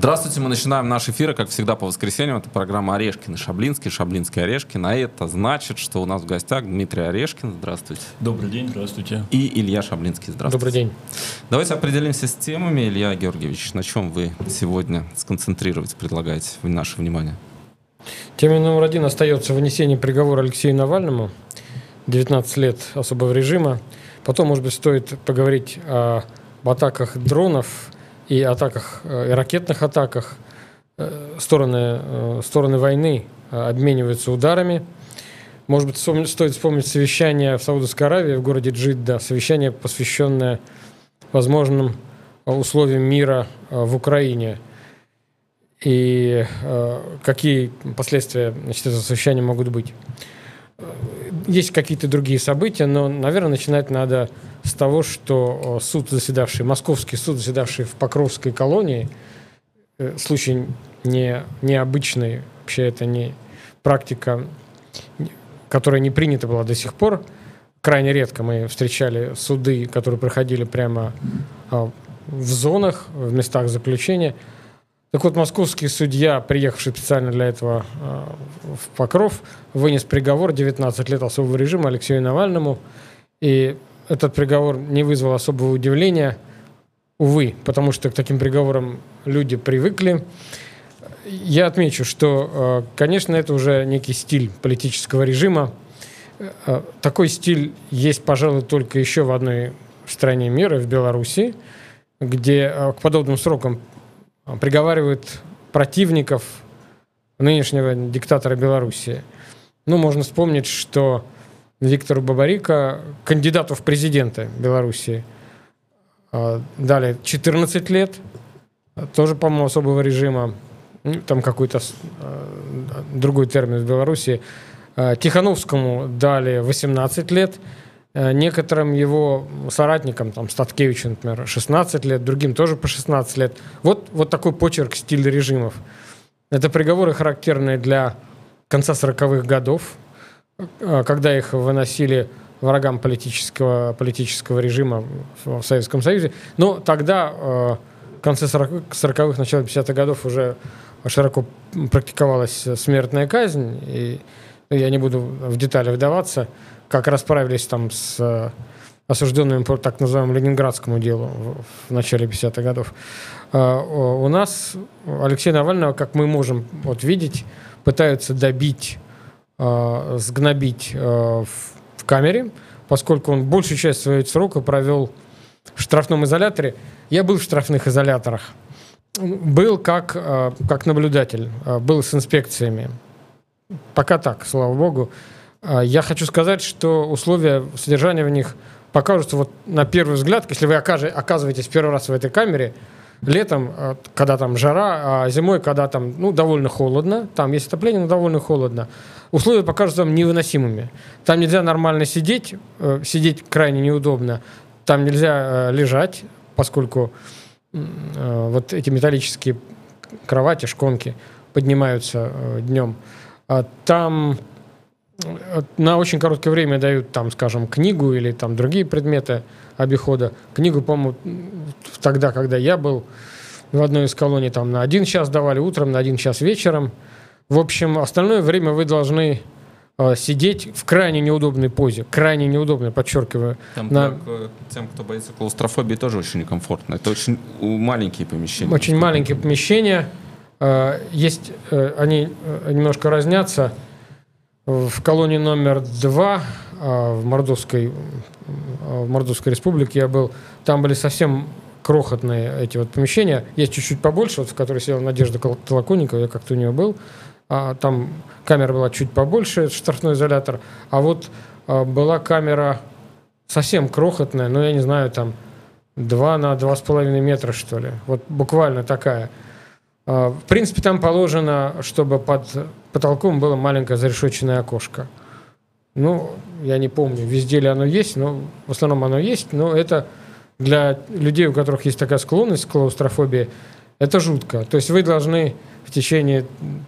Здравствуйте, мы начинаем наш эфир, как всегда, по воскресеньям. Это программа «Орешкин и Шаблинский», «Шаблинский и Орешкин». А это значит, что у нас в гостях Дмитрий Орешкин. Здравствуйте. Добрый день, здравствуйте. И Илья Шаблинский. Здравствуйте. Добрый день. Давайте определимся с темами. Илья Георгиевич, на чем вы сегодня сконцентрировать предлагаете наше внимание? Темой номер один остается вынесение приговора Алексею Навальному. 19 лет особого режима. Потом, может быть, стоит поговорить об атаках дронов и атаках, и ракетных атаках. Стороны войны обмениваются ударами. Может быть, стоит вспомнить совещание в Саудовской Аравии, в городе Джидда, совещание, посвященное возможным условиям мира в Украине. И какие последствия этого совещания могут быть. Есть какие-то другие события, но, наверное, начинать надо с того, что московский суд, заседавший в Покровской колонии, случай необычный, вообще это не практика, которая не принята была до сих пор. Крайне редко мы встречали суды, которые проходили прямо в зонах, в местах заключения. Так вот, московский судья, приехавший специально для этого в Покров, вынес приговор 19 лет особого режима Алексею Навальному. И этот приговор не вызвал особого удивления, увы, потому что к таким приговорам люди привыкли. Я отмечу, что, конечно, это уже некий стиль политического режима. Такой стиль есть, пожалуй, только еще в одной стране мира, в Беларуси, где к подобным срокам приговаривают противников нынешнего диктатора Белоруссии. Можно вспомнить, что Виктору Бабарико, кандидату в президенты Белоруссии, дали 14 лет, тоже, по-моему, особого режима, там какой-то другой термин в Белоруссии. Тихановскому дали 18 лет, некоторым его соратникам, Статкевичу, например, 16 лет, другим тоже по 16 лет. Вот такой почерк стиля режимов. Это приговоры, характерные для конца 40-х годов, когда их выносили врагам политического режима в Советском Союзе. Но тогда, в конце 40-х, начало 50-х годов уже широко практиковалась смертная казнь. И я не буду в детали вдаваться, как расправились там с осужденными по так называемому Ленинградскому делу в начале 50-х годов. У нас Алексея Навального, как мы можем видеть, пытаются добить, сгнобить в камере, поскольку он большую часть своего срока провел в штрафном изоляторе. Я был в штрафных изоляторах. Был как наблюдатель, был с инспекциями. Пока так, слава богу. Я хочу сказать, что условия содержания в них покажутся на первый взгляд, если вы оказываетесь первый раз в этой камере, летом, когда там жара, а зимой, когда там довольно холодно, там есть отопление, но довольно холодно, условия покажутся вам невыносимыми. Там нельзя нормально сидеть крайне неудобно, там нельзя лежать, поскольку эти металлические кровати, шконки поднимаются днем. Там на очень короткое время дают, скажем, книгу или другие предметы обихода. Книгу, по-моему, тогда, когда я был в одной из колоний, на 1 час давали утром, на 1 час вечером. В общем, остальное время вы должны сидеть в крайне неудобной позе. Крайне неудобной, подчеркиваю. Там тем, кто боится клаустрофобии, тоже очень некомфортно. Это очень маленькие помещения. Очень маленькие помещения. Есть, они немножко разнятся. В колонии номер 2 в Мордовской республике я был. Там были совсем крохотные эти помещения. Есть чуть-чуть побольше, в которой сидела Надежда Толоконникова, я как-то у нее был. Там камера была чуть побольше, штрафной изолятор. А была камера совсем крохотная, я не знаю, 2 на 2,5 метра, что ли. Буквально такая. В принципе, там положено, чтобы под потолком было маленькое зарешетченное окошко. Я не помню, везде ли оно есть, но в основном оно есть. Но это для людей, у которых есть такая склонность к клаустрофобии, это жутко. То есть вы должны в течение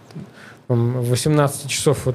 18 часов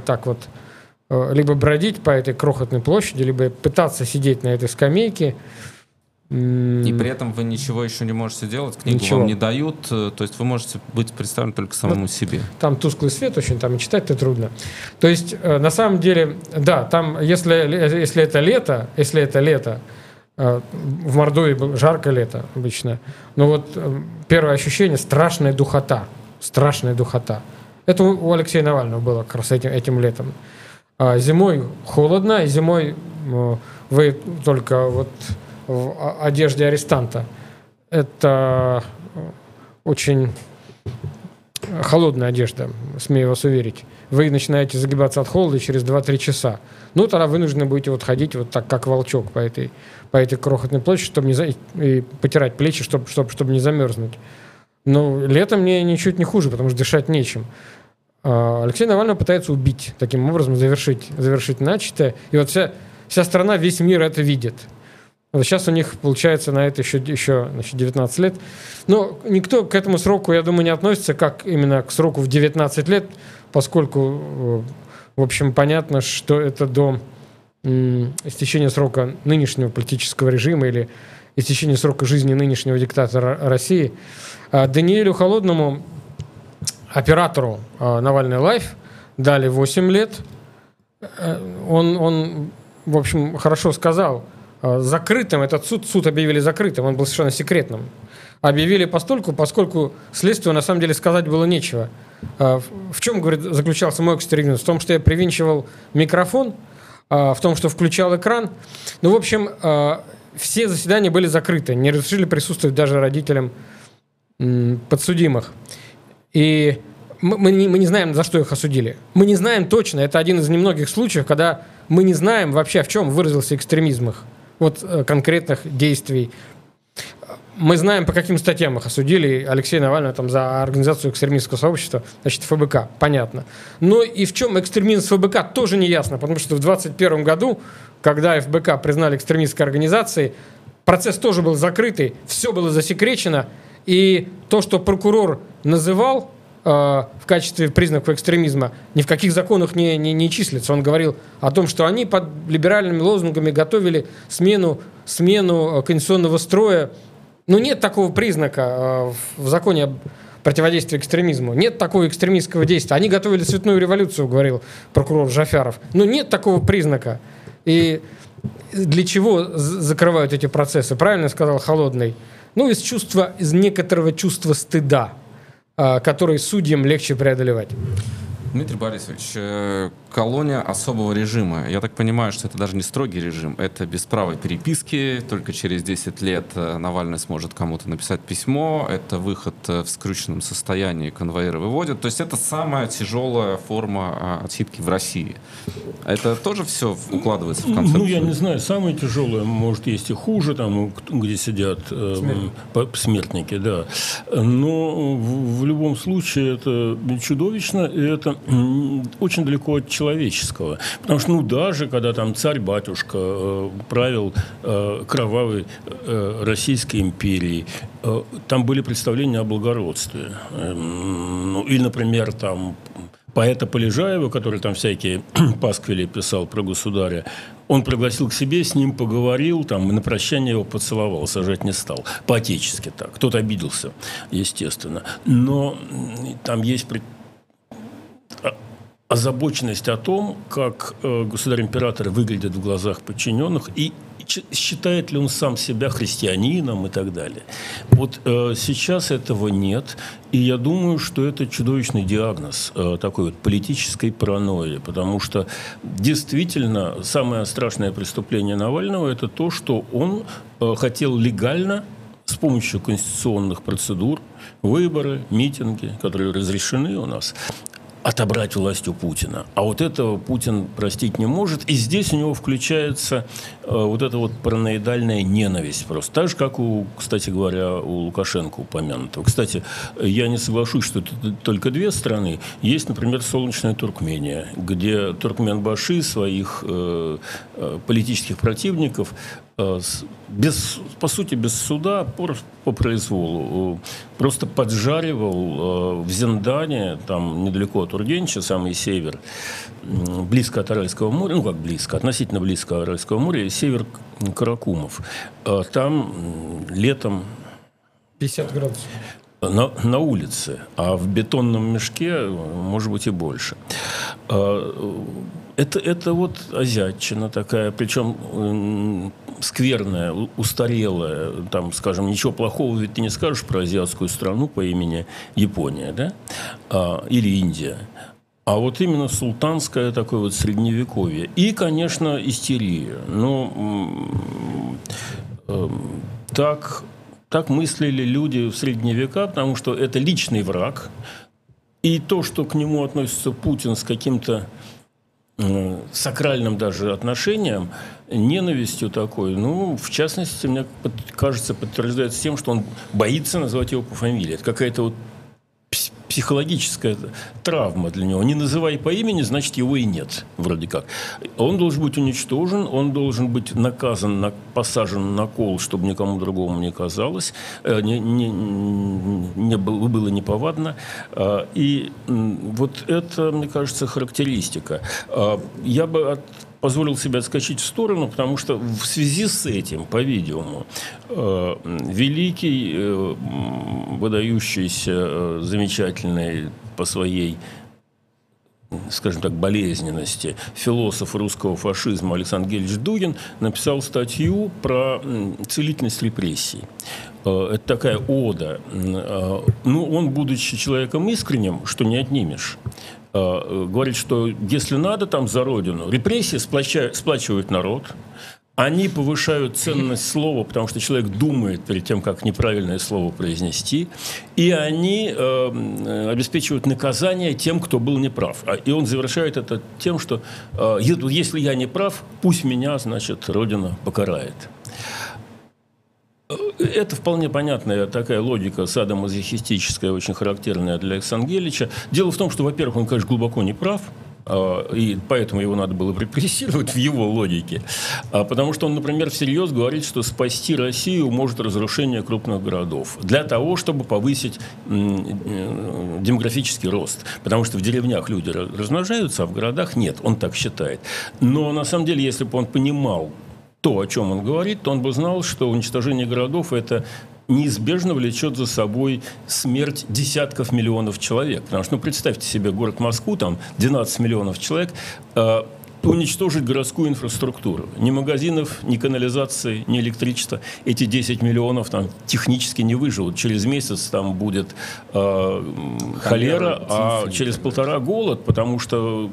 либо бродить по этой крохотной площади, либо пытаться сидеть на этой скамейке. И при этом вы ничего еще не можете делать, книгу вам не дают, то есть вы можете быть представлены только самому себе. Там тусклый свет очень, там и читать-то трудно. То есть, на самом деле, да, там, если это лето, в Мордовии жаркое лето обычно, но вот первое ощущение — страшная духота. Это у Алексея Навального было как раз этим летом. Зимой холодно, и зимой вы только вот в одежде арестанта. Это очень холодная одежда, смею вас уверить. Вы начинаете загибаться от холода через 2-3 часа. Ну, тогда вынуждены будете вот ходить вот так, как волчок по этой крохотной площади, чтобы и потирать плечи, чтобы не замерзнуть. Но летом мне ничуть не хуже, потому что дышать нечем. Алексей Навальный пытается убить, таким образом завершить начатое. И вот вся страна, весь мир это видит. Вот сейчас у них получается на это еще 19 лет. Но никто к этому сроку, я думаю, не относится как именно к сроку в 19 лет, поскольку, в общем, понятно, что это до истечения срока нынешнего политического режима или истечения срока жизни нынешнего диктатора России. Даниэлю Холодному, оператору Навальный Лайф, дали 8 лет. Он, в общем, хорошо сказал, закрытым этот суд объявили закрытым, он был совершенно секретным. Объявили поскольку следствию на самом деле сказать было нечего. В чем, говорит, заключался мой экстремизм? В том, что я привинчивал микрофон, в том, что включал экран. Ну, в общем, все заседания были закрыты, не разрешили присутствовать даже родителям подсудимых. И мы не знаем, за что их осудили. Мы не знаем точно, это один из немногих случаев, когда мы не знаем вообще, в чем выразился экстремизм их. Вот конкретных действий. Мы знаем, по каким статьям их осудили. Алексея Навального там за организацию экстремистского сообщества, значит, ФБК, понятно. Но и в чем экстремизм ФБК, тоже не ясно, потому что в 2021 году, когда ФБК признали экстремистской организацией, процесс тоже был закрытый, все было засекречено, и то, что прокурор называл в качестве признаков экстремизма, ни в каких законах не числится. Он говорил о том, что они под либеральными лозунгами готовили смену конституционного строя. Но нет такого признака в законе о противодействии экстремизму. Нет такого экстремистского действия. Они готовили цветную революцию, говорил прокурор Жафяров. Но нет такого признака. И для чего закрывают эти процессы? Правильно сказал Холодный. Ну, из некоторого чувства стыда, который судьям легче преодолевать. Дмитрий Борисович, колония особого режима. Я так понимаю, что это даже не строгий режим, это без права переписки. Только через 10 лет Навальный сможет кому-то написать письмо. Это выход в скрюченном состоянии, конвоиры выводят. То есть это самая тяжелая форма отсидки в России. Это тоже все укладывается в концепцию? Ну, я не знаю, самое тяжелое, может, есть и хуже, там, где сидят смертники, да. Но в любом случае это чудовищно, и это очень далеко от человеческого. Потому что, ну, даже когда там царь-батюшка правил кровавой Российской империей, там были представления о благородстве. Ну, или, например, там поэта Полежаева, который там всякие пасквили писал про государя, он пригласил к себе, с ним поговорил, там, и на прощание его поцеловал, сажать не стал. По-отечески так. Кто-то обиделся, естественно. Но там есть озабоченность о том, как государь-император выглядит в глазах подчиненных и считает ли он сам себя христианином и так далее. Вот сейчас этого нет, и я думаю, что это чудовищный диагноз такой вот политической паранойи, потому что действительно самое страшное преступление Навального – это то, что он хотел легально с помощью конституционных процедур, выборы, митинги, которые разрешены у нас, отобрать власть у Путина. А вот этого Путин простить не может. И здесь у него включается вот эта вот параноидальная ненависть просто. Так же, как, кстати говоря, у Лукашенко упомянутого. Кстати, я не соглашусь, что это только две страны. Есть, например, солнечная Туркмения, где туркменбаши своих политических противников по сути, без суда, по произволу. Просто поджаривал в Зендане, там недалеко от Ургенча, самый север, близко от Аральского моря, ну как близко, относительно близко от Аральского моря, север Каракумов. Там летом 50 градусов. на улице, а в бетонном мешке, может быть, и больше. Это вот азиатчина такая, причем скверная, устарелая. Там, скажем, ничего плохого ведь ты не скажешь про азиатскую страну по имени Япония, да? Или Индия. А вот именно султанское такое вот средневековье. И, конечно, истерия. Ну, так мыслили люди в средние века, потому что это личный враг. И то, что к нему относится Путин с каким-то сакральным даже отношением, ненавистью такой, ну, в частности, мне кажется, подтверждается тем, что он боится назвать его по фамилии. Это какая-то вот психологическая травма для него. Не называй по имени, значит, его и нет, вроде как. Он должен быть уничтожен, он должен быть наказан, посажен на кол, чтобы никому другому не казалось, было неповадно. И вот это, мне кажется, характеристика. Я бы позволил себе отскочить в сторону, потому что в связи с этим, по-видимому, великий, выдающийся, замечательный по своей, скажем так, болезненности философ русского фашизма Александр Гельевич Дугин написал статью про целительность репрессий. Это такая ода. Ну, он, будучи человеком искренним, что не отнимешь, говорит, что если надо там за Родину, репрессии сплачивают народ, они повышают ценность слова, потому что человек думает перед тем, как неправильное слово произнести, и они обеспечивают наказание тем, кто был неправ. И он завершает это тем, что если я не прав, пусть меня, значит, Родина покарает. Это вполне понятная такая логика садомазохистическая, очень характерная для Александра Гельевича. Дело в том, что, во-первых, он, конечно, глубоко не прав, и поэтому его надо было репрессировать в его логике. Потому что он, например, всерьез говорит, что спасти Россию может разрушение крупных городов для того, чтобы повысить демографический рост. Потому что в деревнях люди размножаются, а в городах нет. Он так считает. Но на самом деле, если бы он понимал то, о чем он говорит, то он бы знал, что уничтожение городов – это неизбежно влечет за собой смерть десятков миллионов человек. Потому что, ну, представьте себе город Москву, там 12 миллионов человек, уничтожить городскую инфраструктуру. Ни магазинов, ни канализации, ни электричества. Эти 10 миллионов там технически не выживут. Через месяц там будет холера, а через полтора голод, потому что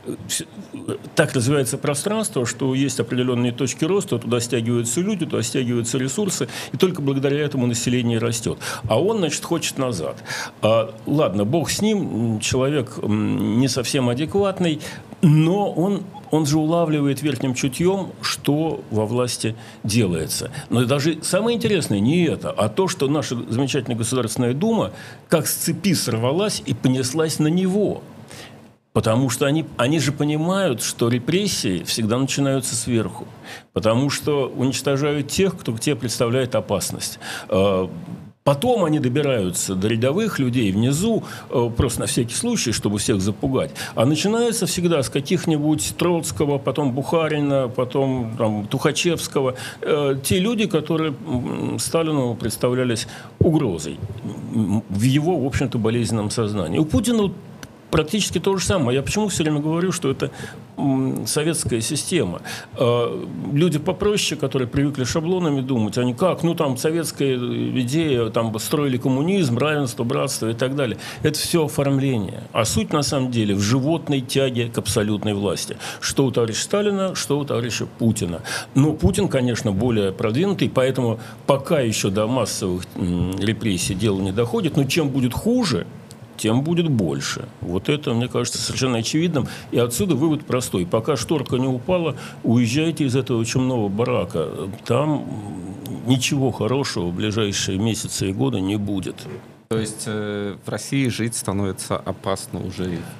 так развивается пространство, что есть определенные точки роста, туда стягиваются люди, туда стягиваются ресурсы, и только благодаря этому население растет. А он, значит, хочет назад. Ладно, бог с ним, человек не совсем адекватный, но он же улавливает верхним чутьем, что во власти делается. Но даже самое интересное не это, а то, что наша замечательная Государственная Дума как с цепи сорвалась и понеслась на него. Потому что они же понимают, что репрессии всегда начинаются сверху. Потому что уничтожают тех, кто к тебе представляет опасность. Потом они добираются до рядовых людей внизу, просто на всякий случай, чтобы всех запугать. А начинается всегда с каких-нибудь Троцкого, потом Бухарина, потом там, Тухачевского. Те люди, которые Сталину представлялись угрозой в его, в общем-то, болезненном сознании. У Путина практически то же самое. Я почему все время говорю, что это советская система. Люди попроще, которые привыкли шаблонами думать, они как, ну там советская идея, там строили коммунизм, равенство, братство и так далее. Это все оформление. А суть на самом деле в животной тяге к абсолютной власти. Что у товарища Сталина, что у товарища Путина. Но Путин, конечно, более продвинутый, поэтому пока еще до массовых репрессий дело не доходит. Но чем будет хуже, тем будет больше. Вот это, мне кажется, совершенно очевидным. И отсюда вывод простой. Пока шторка не упала, уезжайте из этого чумного барака. Там ничего хорошего в ближайшие месяцы и годы не будет. То есть в России жить становится опасно уже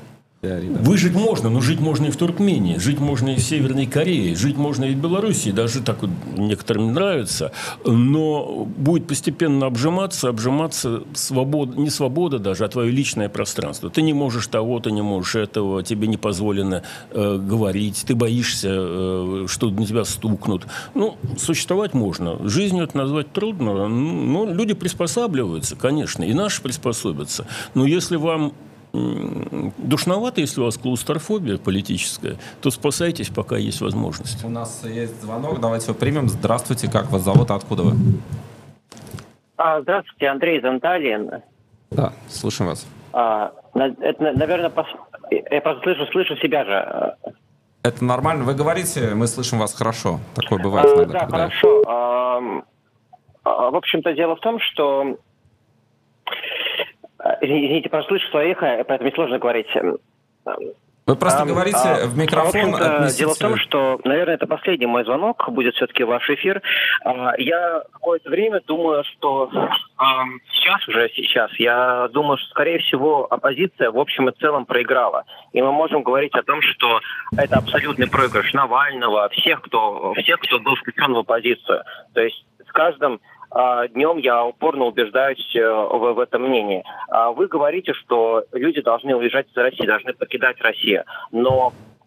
Выжить можно, но жить можно и в Туркмении, жить можно и в Северной Корее, жить можно и в Белоруссии, даже так вот некоторым нравится, но будет постепенно обжиматься свобода, не свобода даже, а твое личное пространство. Ты не можешь того, ты не можешь этого, тебе не позволено говорить, ты боишься, что на тебя стукнут. Ну, существовать можно. Жизнью это назвать трудно, но люди приспосабливаются, конечно, и наши приспособятся. Но если вам душновато, если у вас клаустрофобия политическая, то спасайтесь, пока есть возможность. У нас есть звонок, давайте его примем. Здравствуйте, как вас зовут, откуда вы? Здравствуйте, Андрей из Анталии. Да, слушаем вас. Это, наверное, я просто слышу себя же. Это нормально, вы говорите, мы слышим вас хорошо. Такое бывает иногда. Да, хорошо. В общем-то, дело в том, что... Извините, просто слышу свое эхо, поэтому сложно говорить. Вы просто говорите в микрофон. Дело в том, что, наверное, это последний мой звонок, будет все-таки ваш эфир. Я какое-то время думаю, что сейчас, я думаю, что, скорее всего, оппозиция в общем и целом проиграла. И мы можем говорить о том, что это абсолютный проигрыш Навального, всех, кто был включен в оппозицию. То есть с каждым днем я упорно убеждаюсь в этом мнении. Вы говорите, что люди должны уезжать из России, должны покидать Россию. Но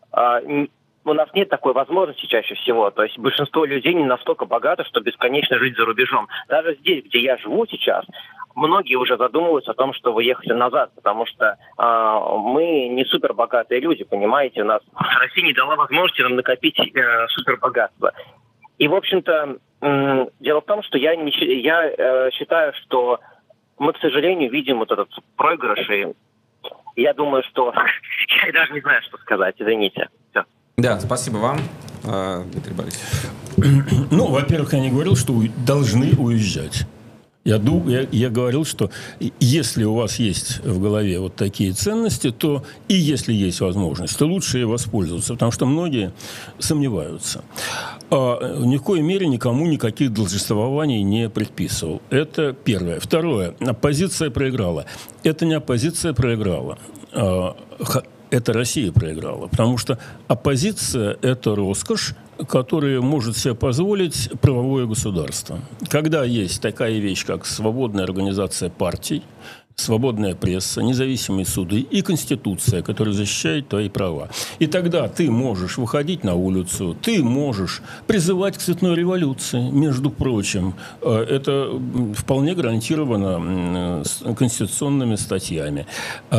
у нас нет такой возможности чаще всего. То есть большинство людей не настолько богаты, чтобы бесконечно жить за рубежом. Даже здесь, где я живу сейчас, многие уже задумываются о том, что выехать назад, потому что мы не супербогатые люди, понимаете? У нас Россия не дала возможности нам накопить супербогатство. И, в общем-то, дело в том, что я считаю, что мы, к сожалению, видим вот этот проигрыш, и я думаю, что... Я даже не знаю, что сказать, извините. Все. Да, спасибо вам, Дмитрий Борисович. Ну, во-первых, я не говорил, что должны уезжать. Я говорил, что если у вас есть в голове вот такие ценности, то и если есть возможность, то лучше ей воспользоваться, потому что многие сомневаются. Ни в коей мере никому никаких должествований не предписывал. Это первое. Второе. Оппозиция проиграла. Это не оппозиция проиграла. Это Россия проиграла. Потому что оппозиция – это роскошь, которую может себе позволить правовое государство. Когда есть такая вещь, как свободная организация партий, свободная пресса, независимые суды и Конституция, которая защищает твои права. И тогда ты можешь выходить на улицу, ты можешь призывать к цветной революции, между прочим. Это вполне гарантировано конституционными статьями.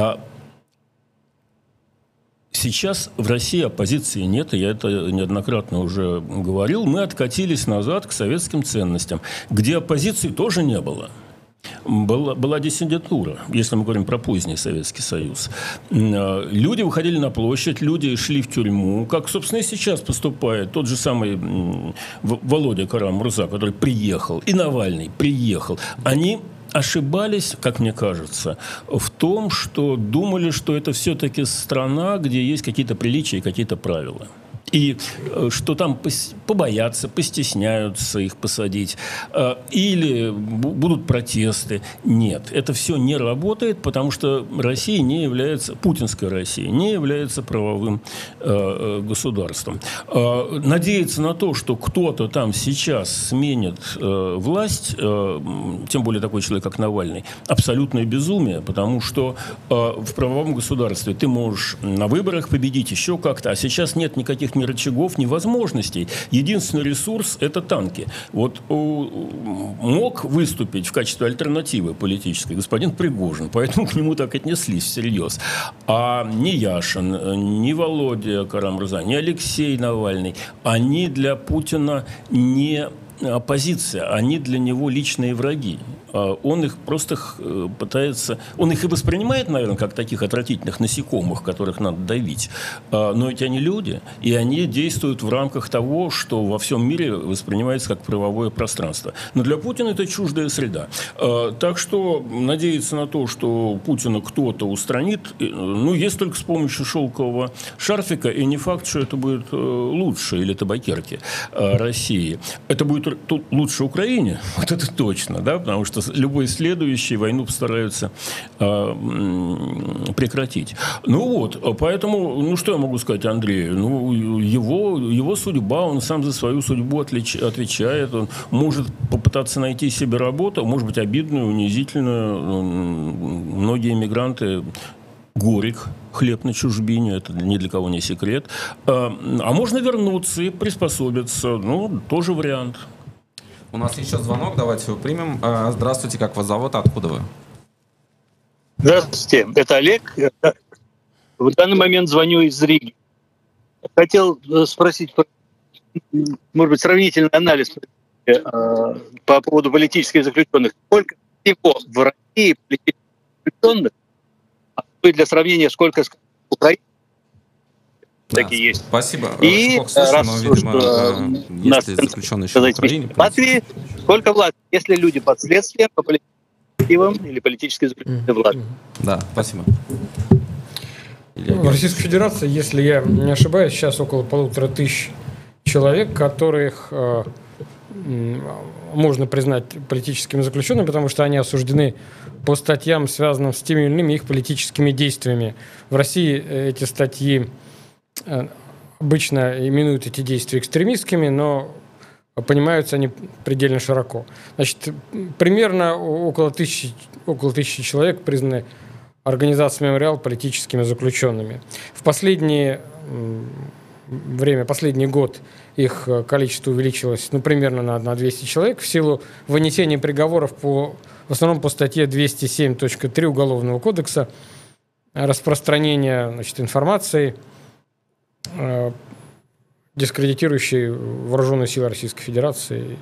Сейчас в России оппозиции нет, и я это неоднократно уже говорил. Мы откатились назад к советским ценностям, где оппозиции тоже не было. Была диссидентура, если мы говорим про поздний Советский Союз. Люди выходили на площадь, люди шли в тюрьму, как, собственно, и сейчас поступает тот же самый Володя Карамурза, который приехал, и Навальный приехал. Они ошибались, как мне кажется, в том, что думали, что это все-таки страна, где есть какие-то приличия и какие-то правила. И что там побоятся, постесняются их посадить, или будут протесты. Нет, это все не работает, потому что Россия не является, путинская Россия, не является правовым государством. Надеяться на то, что кто-то там сейчас сменит власть, тем более такой человек, как Навальный, абсолютное безумие, потому что в правовом государстве ты можешь на выборах победить еще как-то, а сейчас нет никаких ни рычагов, ни возможностей. Единственный ресурс – это танки. Вот мог выступить в качестве альтернативы политической господин Пригожин, поэтому к нему так отнеслись всерьез. А ни Яшин, ни Володя Карамурза, ни Алексей Навальный, они для Путина не оппозиция, они для него личные враги. Он их просто пытается... Он их и воспринимает, наверное, как таких отвратительных насекомых, которых надо давить. Но ведь они люди, и они действуют в рамках того, что во всем мире воспринимается как правовое пространство. Но для Путина это чуждая среда. Так что надеяться на то, что Путина кто-то устранит, ну, есть только с помощью шелкового шарфика, и не факт, что это будет лучше, или табакерки России. Это будет лучше Украине, вот это точно, да, потому что любой следующий войну постараются прекратить. Ну вот, поэтому, ну что я могу сказать Андрею? Ну, его судьба, он сам за свою судьбу отвечает, он может попытаться найти себе работу, может быть, обидную, унизительную. Многие мигранты горек хлеб на чужбине, это ни для кого не секрет. А можно вернуться и приспособиться, ну, тоже вариант. У нас еще звонок, давайте его примем. Здравствуйте, как вас зовут, откуда вы? Здравствуйте, это Олег. В данный момент звоню из Риги. Хотел спросить, может быть, сравнительный анализ по поводу политических заключенных. Сколько всего в России политических заключенных? Для сравнения, сколько в Украине такие есть. Спасибо. И слышно, но, видимо, если заключенные еще в Украине. В Латвии сколько в Латвии? Если люди под следствием, по политическим или политически заключенные в Латвии? Да, спасибо. В Российской Федерации, если я не ошибаюсь, сейчас около 1500 человек, которых можно признать политическими заключенными, потому что они осуждены по статьям, связанным с теми или иными их политическими действиями. В России эти статьи обычно именуют эти действия экстремистскими, но понимаются они предельно широко. Значит, примерно около тысячи человек признаны организацией «Мемориал» политическими заключенными. В последний год их количество увеличилось примерно на 200 человек в силу вынесения приговоров в основном по статье 207.3 Уголовного кодекса, распространение, значит, информации, дискредитирующей вооруженные силы Российской Федерации.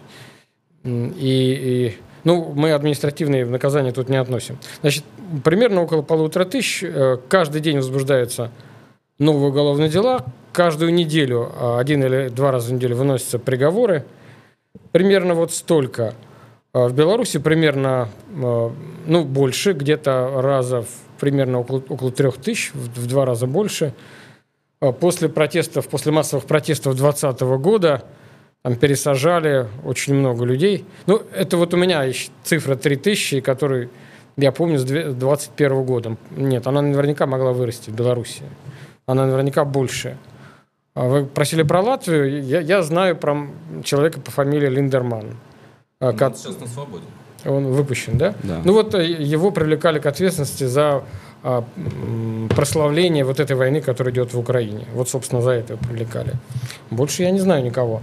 Мы административные наказания тут не относим. Значит, примерно около 1500. Каждый день возбуждаются новые уголовные дела. Каждую неделю, 1 или 2 раза в неделю выносятся приговоры. Примерно вот столько. В Беларуси примерно, больше, где-то примерно около 3000, в 2 раза больше. После массовых протестов 2020 года там пересажали очень много людей. Это вот у меня есть цифра 3000, которую я помню с 2021 года. Нет, она наверняка могла вырасти в Беларуси. Она наверняка больше. Вы просили про Латвию. Я знаю про человека по фамилии Линдерман. Он сейчас на свободе. Он выпущен, да? Да. Его привлекали к ответственности за прославление вот этой войны, которая идет в Украине. Вот, собственно, за это привлекали. Больше я не знаю никого.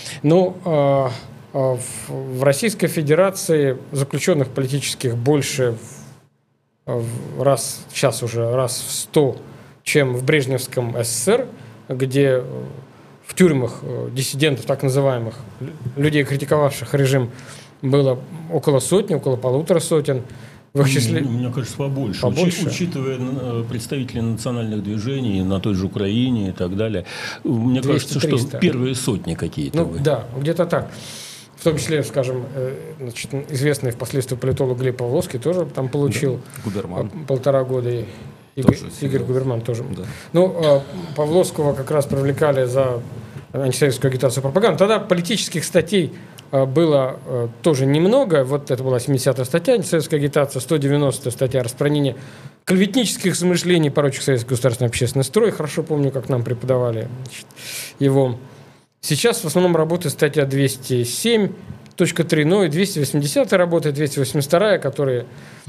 В Российской Федерации заключенных политических больше сейчас уже раз в 100, чем в Брежневском СССР, где в тюрьмах диссидентов, так называемых, людей, критиковавших режим, было около 150. В их числе... Мне кажется, побольше. Учитывая представителей национальных движений на той же Украине и так далее. Мне кажется, что первые сотни какие-то. Да, где-то так. В том числе, скажем, известный впоследствии политолог Глеб Павловский тоже там получил Губерман. 1,5 года. Игорь Губерман тоже. Да. Павловского как раз привлекали за антисоветскую агитацию и пропаганду. Тогда политических статей было тоже немного. Вот это была 70-я статья антисоветская агитация, 190-я статья распространение клеветнических замышлений, порочащих советский государственный общественный строй. Хорошо помню, как нам преподавали его. Сейчас в основном работает статья 207.3, но и 280-я работает, 282-я, которые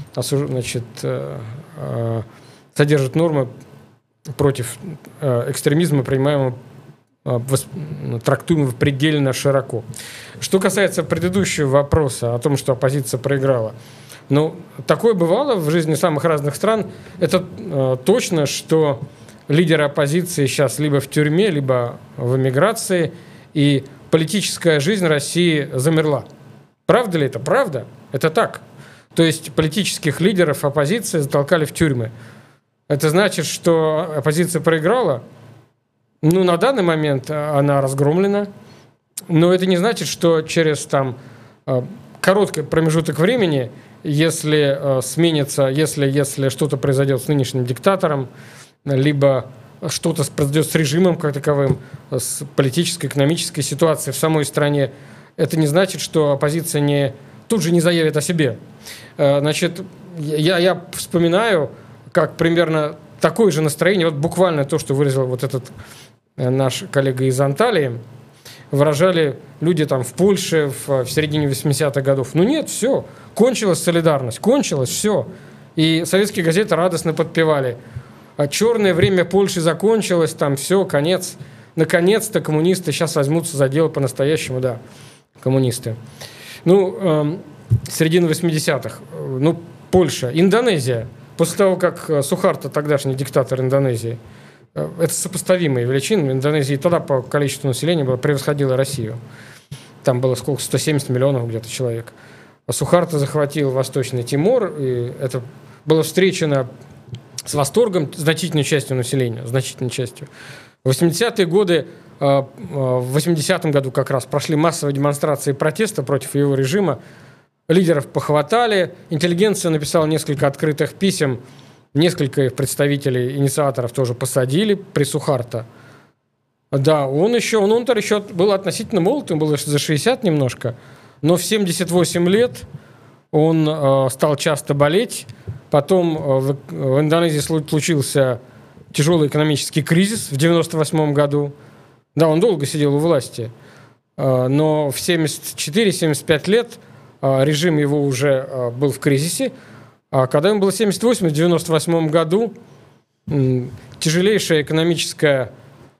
содержат нормы против экстремизма, принимаемого, трактуемого предельно широко. Что касается предыдущего вопроса о том, что оппозиция проиграла, такое бывало в жизни самых разных стран. Это точно, что лидеры оппозиции сейчас либо в тюрьме, либо в эмиграции, и политическая жизнь России замерла. Правда ли это? Правда. Это так. То есть политических лидеров оппозиции затолкали в тюрьмы. Это значит, что оппозиция проиграла? На данный момент она разгромлена. Но это не значит, что через короткий промежуток времени, если сменится, если что-то произойдет с нынешним диктатором, либо что-то произойдет с режимом как таковым, с политической, экономической ситуацией в самой стране, это не значит, что оппозиция не тут же не заявит о себе. Значит, я вспоминаю, как примерно такое же настроение, вот буквально то, что выразил вот этот наш коллега из Анталии, выражали люди там в Польше в середине 80-х годов. Ну нет, все, кончилась солидарность, кончилось, все. И советские газеты радостно подпевали. А черное время Польши закончилось, там все, конец. Наконец-то коммунисты сейчас возьмутся за дело по-настоящему, да, коммунисты. Ну, середина 80-х, ну, Польша, Индонезия. После того, как Сухарто, тогдашний диктатор Индонезии, это сопоставимые величины. В Индонезии тогда по количеству населения превосходила Россию. Там было сколько? 170 миллионов где-то человек. А Сухарто захватил Восточный Тимор, и это было встречено с восторгом значительной частью населения, значительной частью. В 80-е годы, в 80-м году как раз прошли массовые демонстрации протеста против его режима. Лидеров похватали, интеллигенция написала несколько открытых писем, несколько их представителей, инициаторов тоже посадили при Сухарто. Да, он еще был относительно молод, ему было за 60 немножко, но в 78 лет он стал часто болеть. Потом в Индонезии случился тяжелый экономический кризис в 98 году. Да, он долго сидел у власти, но в 74-75 лет режим его уже был в кризисе. А когда ему было 78, в 98 году тяжелейшая экономическая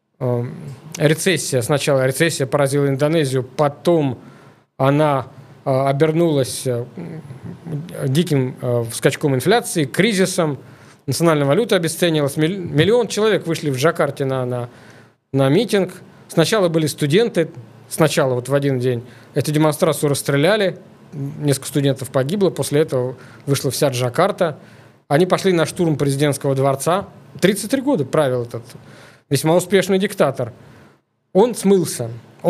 рецессия, сначала рецессия поразила Индонезию, потом она обернулась диким скачком инфляции, кризисом, национальная валюта обесценилась. Миллион человек вышли в Джакарте на митинг. Сначала были студенты, сначала вот в один день эту демонстрацию расстреляли, несколько студентов погибло, после этого вышла вся Джакарта. Они пошли на штурм президентского дворца. 33 года правил этот весьма успешный диктатор. Он смылся.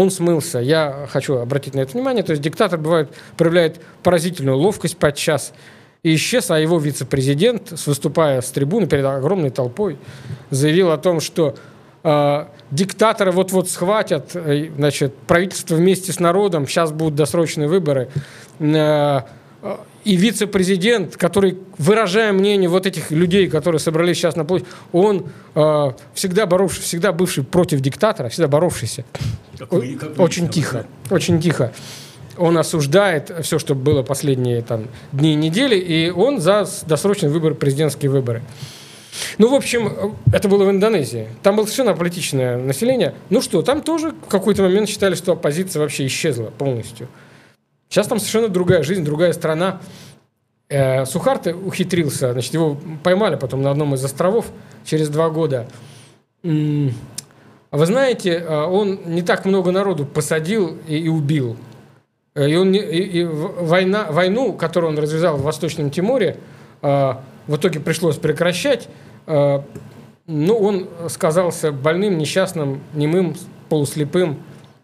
Я хочу обратить на это внимание. То есть диктатор проявляет поразительную ловкость подчас. И исчез, а его вице-президент, выступая с трибуны перед огромной толпой, заявил о том, что диктатора вот-вот схватят, значит, правительство вместе с народом, сейчас будут досрочные выборы. И вице-президент, который, выражая мнение вот этих людей, которые собрались сейчас на площади, он всегда бывший против диктатора, всегда боровшийся. Очень тихо. Он осуждает все, что было последние дни и недели, и он за досрочные выборы, президентские выборы. Ну, в общем, это было в Индонезии. Там было совершенно аполитичное население. Ну что, там тоже в какой-то момент считали, что оппозиция вообще исчезла полностью. Сейчас там совершенно другая жизнь, другая страна. Сухарто ухитрился, значит, его поймали потом на одном из островов через 2 года. Вы знаете, он не так много народу посадил и убил. И войну, которую он развязал в Восточном Тиморе, в итоге пришлось прекращать. Ну, он сказался больным, несчастным, немым, полуслепым.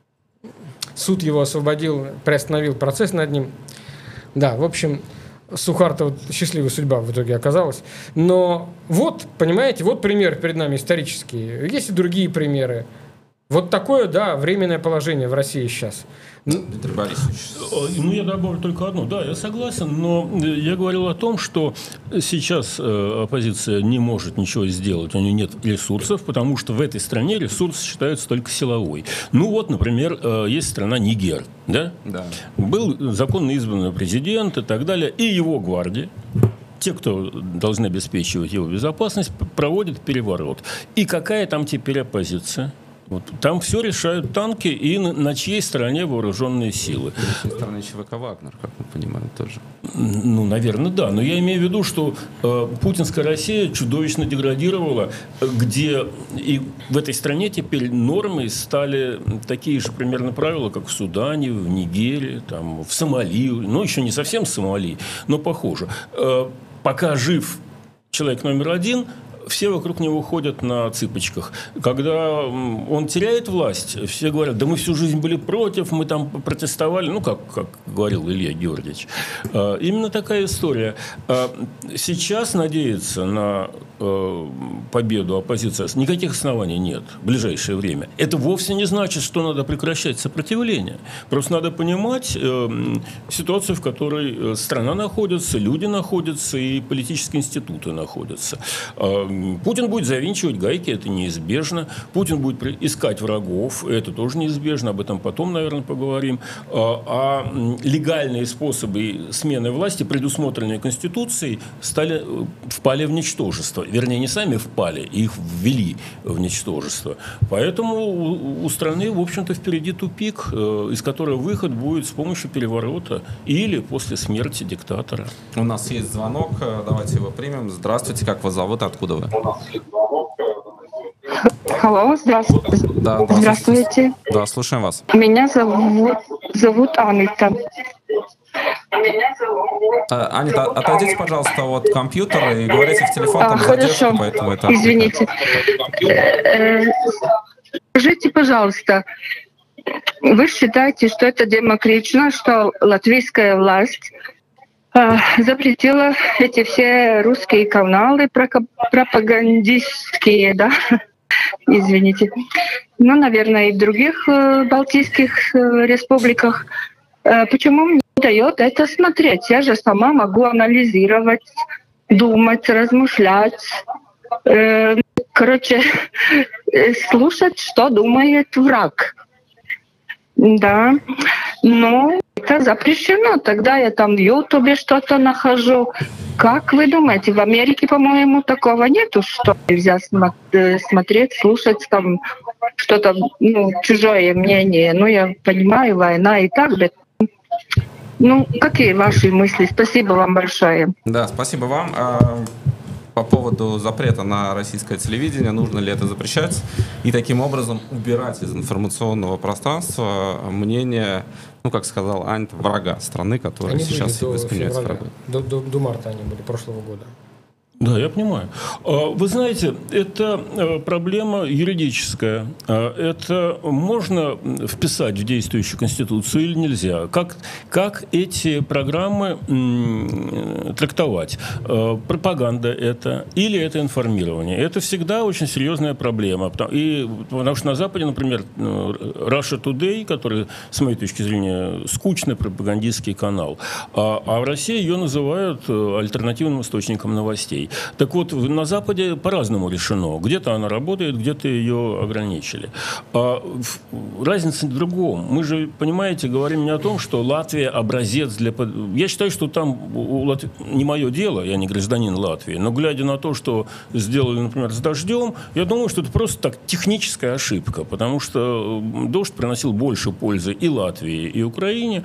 Суд его освободил, приостановил процесс над ним. Да, в общем, Сухарто счастливая судьба в итоге оказалась. Но вот, понимаете, вот пример перед нами исторический. Есть и другие примеры. Вот такое, да, временное положение в России сейчас. Дмитрий Борисович. Ну, я добавлю только одно. Да, я согласен, но я говорил о том, что сейчас оппозиция не может ничего сделать, у нее нет ресурсов, потому что в этой стране ресурс считается только силовой. Ну вот, например, есть страна Нигер, да? Да. Был законно избранный президент и так далее, и его гвардия. Те, кто должны обеспечивать его безопасность, проводят переворот. И какая там теперь оппозиция? Вот. Там все решают танки и на чьей стороне вооруженные силы. На чьей стороне ЧВК «Вагнер», как мы понимаем, тоже. Ну, наверное, да. Но я имею в виду, что путинская Россия чудовищно деградировала, где и в этой стране теперь нормой стали такие же примерно правила, как в Судане, в Нигерии, там, в Сомали. Ну, еще не совсем Сомали, но похоже. Пока жив человек номер один, все вокруг него ходят на цыпочках. Когда он теряет власть, все говорят, да мы всю жизнь были против, мы там протестовали, ну, как говорил Илья Георгиевич. Именно такая история. Сейчас надеяться на победу оппозиции никаких оснований нет в ближайшее время. Это вовсе не значит, что надо прекращать сопротивление. Просто надо понимать ситуацию, в которой страна находится, люди находятся и политические институты находятся. Путин будет завинчивать гайки, это неизбежно. Путин будет искать врагов, это тоже неизбежно, об этом потом, наверное, поговорим. А легальные способы смены власти, предусмотренные Конституцией, впали в ничтожество. Вернее, не сами впали, их ввели в ничтожество. Поэтому у страны, в общем-то, впереди тупик, из которого выход будет с помощью переворота или после смерти диктатора. У нас есть звонок, давайте его примем. Здравствуйте, как вас зовут, откуда вы? Алло, здравствуйте. Да, здравствуйте. Да, слушаем вас. Меня зовут Анита. Анита, отойдите, пожалуйста, от компьютера и говорите в телефон, там Хорошо, задержка, поэтому это... извините. Скажите, пожалуйста, вы считаете, что это демократично, что латвийская власть запретила эти все русские каналы пропагандистские, да? Извините. Ну, наверное, и в других балтийских республиках. Почему мне не дает это смотреть? Я же сама могу анализировать, думать, размышлять. Короче, слушать, что думает враг. Да, но это запрещено. Тогда я там в Ютубе что-то нахожу. Как вы думаете, в Америке, по-моему, такого нету, что нельзя смотреть, слушать там что-то, чужое мнение. Ну, я понимаю, война и так далее. Ну, какие ваши мысли? Спасибо вам большое. Да, спасибо вам. По поводу запрета на российское телевидение, нужно ли это запрещать и таким образом убирать из информационного пространства мнение, как сказал Аня, врага страны, который они сейчас воспринимается врагом. До марта они были, прошлого года. Да, я понимаю. Вы знаете, это проблема юридическая. Это можно вписать в действующую Конституцию или нельзя? Как эти программы трактовать? Пропаганда это или это информирование? Это всегда очень серьезная проблема. Потому что на Западе, например, Russia Today, который, с моей точки зрения, скучный пропагандистский канал, а в России ее называют альтернативным источником новостей. Так вот, на Западе по-разному решено. Где-то она работает, где-то ее ограничили. Разница в другом. Мы же, понимаете, говорим не о том, что Латвия образец для... Я считаю, что там не мое дело, я не гражданин Латвии, но глядя на то, что сделали, например, с дождем, я думаю, что это просто так техническая ошибка, потому что дождь приносил больше пользы и Латвии, и Украине,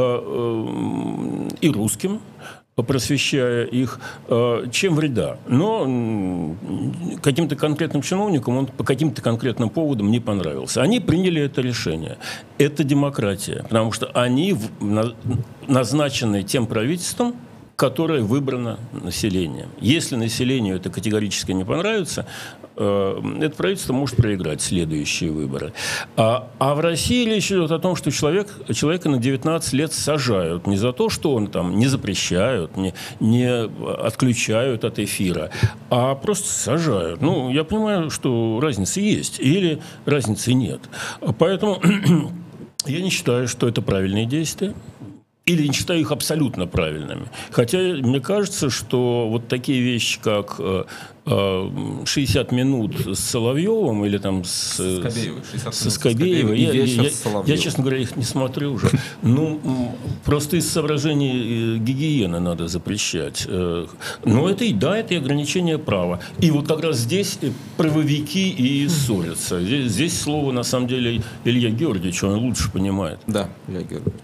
и русским, просвещая их, чем вреда. Но каким-то конкретным чиновникам он по каким-то конкретным поводам не понравился. Они приняли это решение. Это демократия, потому что они назначены тем правительством, которое выбрано населением. Если населению это категорически не понравится, это правительство может проиграть следующие выборы. А в России речь идет о том, что человека на 19 лет сажают не за то, что он там не запрещают, не отключают от эфира, а просто сажают. Ну, я понимаю, что разница есть или разницы нет. Поэтому я не считаю, что это правильные действия. Или не считаю их абсолютно правильными. Хотя мне кажется, что вот такие вещи, как 60 минут с Соловьевым или там с Скобеевой, я, честно говоря, их не смотрю уже. Просто из соображений гигиены надо запрещать. Но это и ограничение права. И вот как раз здесь правовики и ссорятся. Здесь слово, на самом деле, Илья Георгиевич, он лучше понимает. Да, Илья Георгиевич.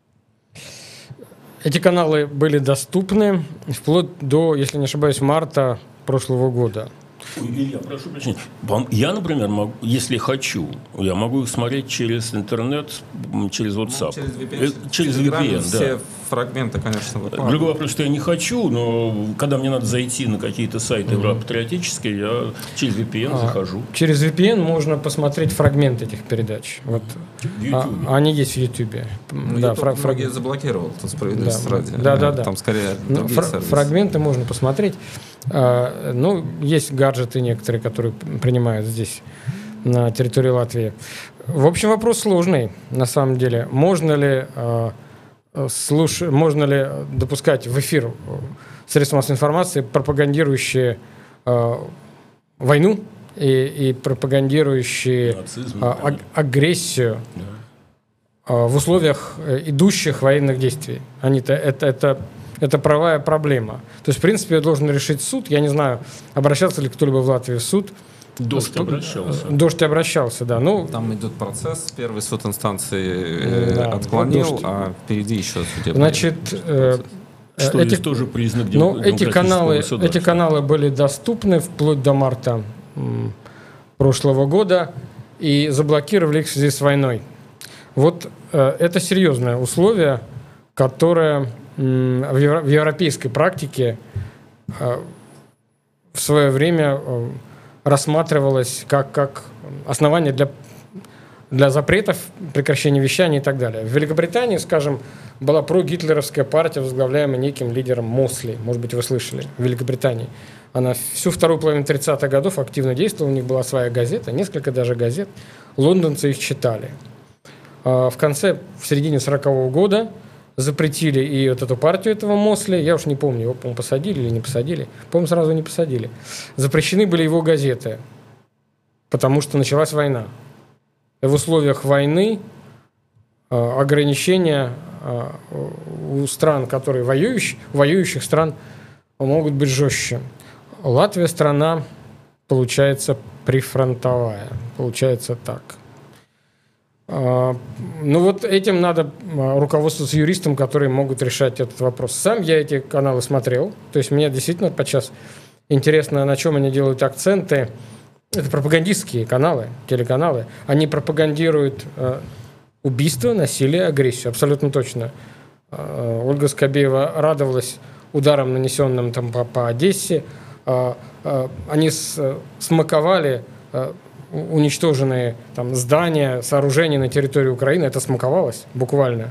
Эти каналы были доступны вплоть до, если не ошибаюсь, марта прошлого года. Илья, прошу прощения. Я, например, могу, если хочу, я могу их смотреть через интернет, через WhatsApp. Через VPN, да. все фрагменты, конечно, выкладывают. Другой вопрос, что я не хочу, но когда мне надо зайти на какие-то сайты патриотические, я через VPN захожу. Через VPN можно посмотреть фрагменты этих передач. Вот. В YouTube. Они есть в YouTube. Да, многие заблокировал, тут справедливости ради. Да. Там скорее другие сервисы. Фрагменты можно посмотреть. Ну, есть гаджеты некоторые, которые принимают здесь, на территории Латвии. В общем, вопрос сложный, на самом деле. Можно ли допускать в эфир средства массовой информации, пропагандирующие войну и пропагандирующие агрессию в условиях идущих военных действий? Это правовая проблема. То есть, в принципе, должен решить суд. Я не знаю, обращался ли кто-либо в Латвии в суд. Дождь обращался. Дождь обращался, да. Ну, там идет процесс. Первый суд инстанции отклонил, а впереди еще судебный. Значит, что здесь тоже признак демократического государства. Эти каналы были доступны вплоть до марта прошлого года и заблокировали их в связи с войной. Вот это серьезное условие, которое в европейской практике в свое время рассматривалось как основание для запретов, прекращения вещания и так далее. В Великобритании, скажем, была прогитлеровская партия, возглавляемая неким лидером Мосли. Может быть, вы слышали, в Великобритании. Она всю вторую половину 30-х годов активно действовала, у них была своя газета, несколько даже газет. Лондонцы их читали. В середине 40-го года запретили и вот эту партию этого Мосли. Я уж не помню, его, по-моему, посадили или не посадили. По-моему, сразу не посадили. Запрещены были его газеты, потому что началась война. И в условиях войны ограничения у стран, которые воюющих стран, могут быть жестче. Латвия страна, получается, прифронтовая. Получается так. Ну вот этим надо руководствоваться юристам, которые могут решать этот вопрос. Сам я эти каналы смотрел, то есть мне действительно подчас интересно, на чем они делают акценты. Это пропагандистские каналы, телеканалы. Они пропагандируют убийство, насилие, агрессию, абсолютно точно. Ольга Скобеева радовалась ударам, нанесенным там по Одессе. Они смаковали уничтоженные там здания, сооружения на территории Украины. Это смаковалось буквально.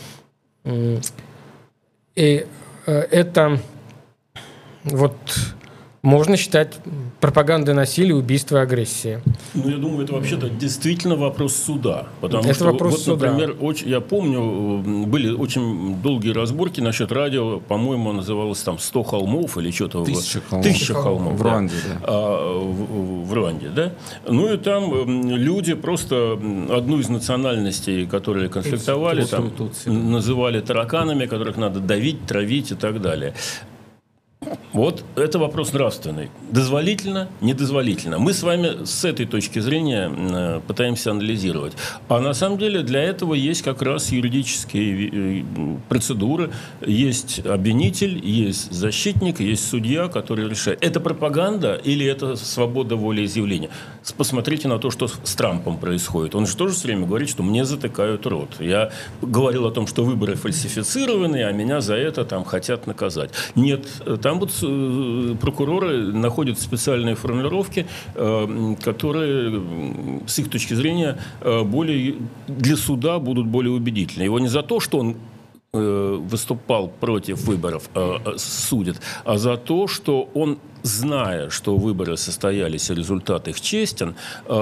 И это вот можно считать пропагандой насилия, убийства, агрессии. Ну, я думаю, это вообще-то действительно вопрос суда. Потому это что, вопрос вот, суда. Например, я помню, были очень долгие разборки насчет радио, по-моему, называлось там 100 холмов или что-то. 1000 холмов. В Руанде, да. В Руанде, да. Ну, и там люди просто одну из национальностей, которые конфликтовали, там, называли тараканами, которых надо давить, травить и так далее. Вот это вопрос нравственный. Дозволительно, недозволительно. Мы с вами с этой точки зрения пытаемся анализировать. А на самом деле для этого есть как раз юридические процедуры. Есть обвинитель, есть защитник, есть судья, который решает. Это пропаганда или это свобода волеизъявления? Посмотрите на то, что с Трампом происходит. Он же тоже все время говорит, что мне затыкают рот. Я говорил о том, что выборы фальсифицированы, а меня за это там хотят наказать. Нет, там вот прокуроры находят специальные формулировки, которые, с их точки зрения, для суда будут более убедительны. Его не за то, что он выступал против выборов, судят, а за то, что он, зная, что выборы состоялись и результат их честен,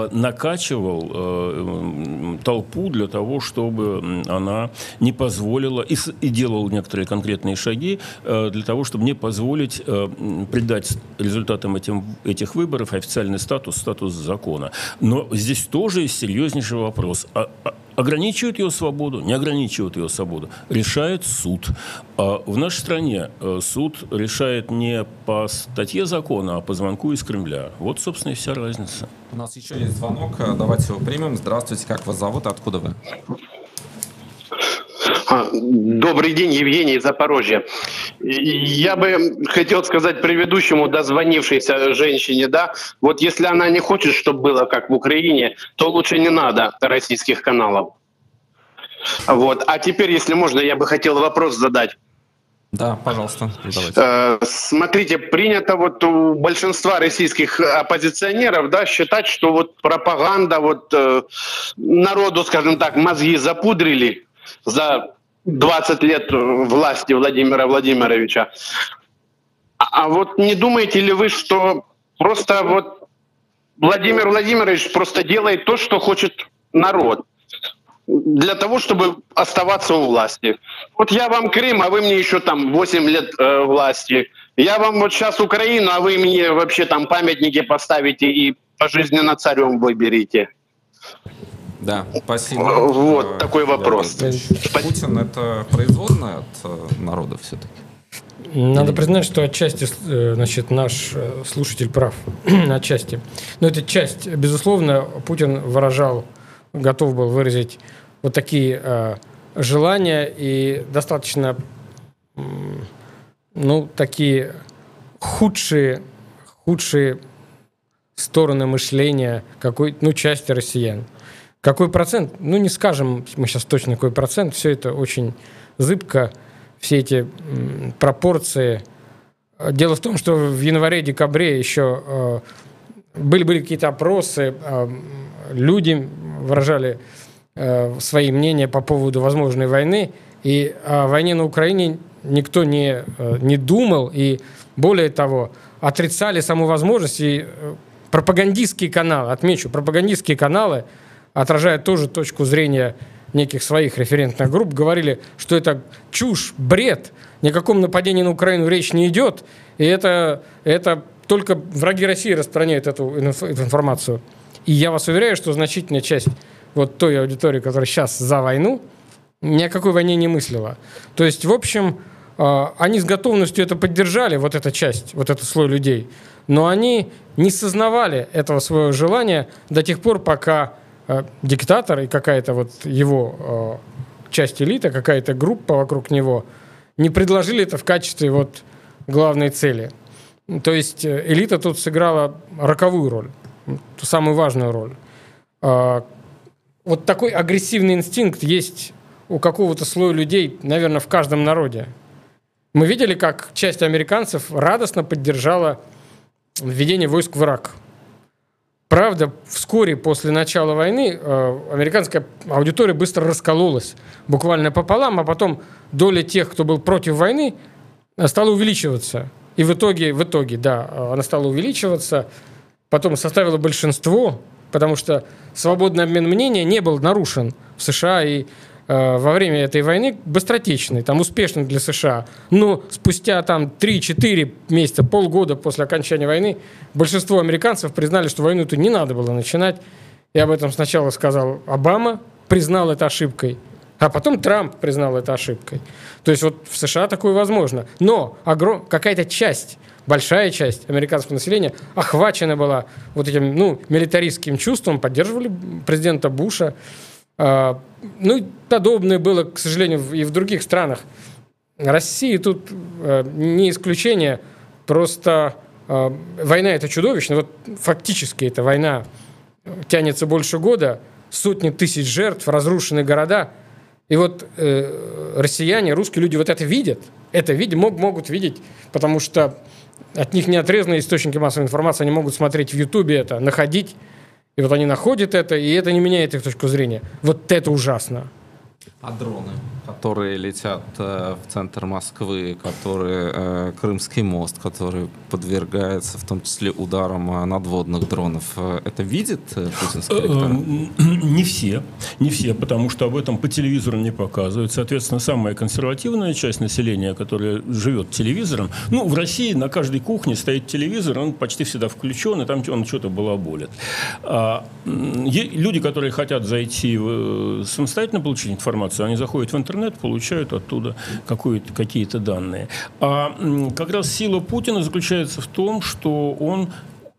накачивал толпу для того, чтобы она не позволила, и делал некоторые конкретные шаги для того, чтобы не позволить придать результатам этих выборов официальный статус закона. Но здесь тоже есть серьезнейший вопрос. Ограничивают ее свободу, не ограничивают ее свободу. Решает суд. А в нашей стране суд решает не по статье закона, а по звонку из Кремля. Вот, собственно, и вся разница. У нас еще есть звонок. Давайте его примем. Здравствуйте. Как вас зовут? Откуда вы? Добрый день, Евгений из Запорожья. Я бы хотел сказать предыдущему дозвонившейся женщине, да, вот если она не хочет, чтобы было как в Украине, то лучше не надо российских каналов. Вот. А теперь, если можно, я бы хотел вопрос задать. Да, пожалуйста, давайте. Смотрите, принято вот у большинства российских оппозиционеров, да, считать, что вот пропаганда, вот народу, скажем так, мозги запудрили за 20 лет власти Владимира Владимировича. А вот не думаете ли вы, что просто вот Владимир Владимирович просто делает то, что хочет народ, для того, чтобы оставаться у власти? Вот я вам Крым, а вы мне еще там 8 лет власти. Я вам вот сейчас Украину, а вы мне вообще там памятники поставите и пожизненно царем выберите. Да, спасибо. Вот такой вопрос. Путин — это производное от народа все-таки? Надо признать, что отчасти, значит, наш слушатель прав. Отчасти. Но эта часть, безусловно, Путин выражал, готов был выразить вот такие желания и достаточно, ну, такие худшие стороны мышления части россиян. Какой процент? Ну, не скажем мы сейчас точно какой процент, все это очень зыбко, все эти пропорции. Дело в том, что в январе-декабре еще были какие-то опросы, люди выражали свои мнения по поводу возможной войны, и о войне на Украине никто не думал, и более того, отрицали саму возможность, и пропагандистские каналы, отмечу, пропагандистские каналы, отражая тоже точку зрения неких своих референтных групп, говорили, что это чушь, бред, ни о каком нападении на Украину речь не идет, и это только враги России распространяют эту информацию. И я вас уверяю, что значительная часть вот той аудитории, которая сейчас за войну, ни о какой войне не мыслила. То есть, в общем, они с готовностью это поддержали, вот эта часть, вот этот слой людей, но они не сознавали этого своего желания до тех пор, пока диктатор и какая-то вот его часть элиты, какая-то группа вокруг него не предложили это в качестве вот главной цели. То есть элита тут сыграла роковую роль, ту самую важную роль. Вот такой агрессивный инстинкт есть у какого-то слоя людей, наверное, в каждом народе. Мы видели, как часть американцев радостно поддержала введение войск в Ирак. Правда, вскоре после начала войны американская аудитория быстро раскололась, буквально пополам, а потом доля тех, кто был против войны, стала увеличиваться. И в итоге, да, она стала увеличиваться, потом составила большинство, потому что свободный обмен мнения не был нарушен в США и во время этой войны быстротечный, там успешный для США. Но спустя там 3-4 месяца, полгода после окончания войны большинство американцев признали, что войну эту не надо было начинать. И об этом сначала сказал Обама, признал это ошибкой, а потом Трамп признал это ошибкой. То есть вот в США такое возможно. Но какая-то часть, большая часть американского населения охвачена была вот этим, милитаристским чувством, поддерживали президента Буша. Подобное было, к сожалению, и в других странах. Россия тут не исключение, просто война это чудовищно. Вот фактически эта война тянется больше года, сотни тысяч жертв, разрушенные города. И вот россияне, русские люди вот это видят, могут видеть, потому что от них не отрезаны источники массовой информации, они могут смотреть в Ютубе это, находить. И вот они находят это, и это не меняет их точку зрения. Вот это ужасно. А дроны, которые летят в центр Москвы, которые Крымский мост, который подвергается в том числе ударам надводных дронов, это видит путинский электорат? Не все, потому что об этом по телевизору не показывают. Соответственно, самая консервативная часть населения, которая живет телевизором, в России на каждой кухне стоит телевизор, он почти всегда включен, и там он что-то балаболит. Люди, которые хотят зайти самостоятельно получить информацию, они заходят в интернет, получают оттуда какие-то данные. А как раз сила Путина заключается в том, что он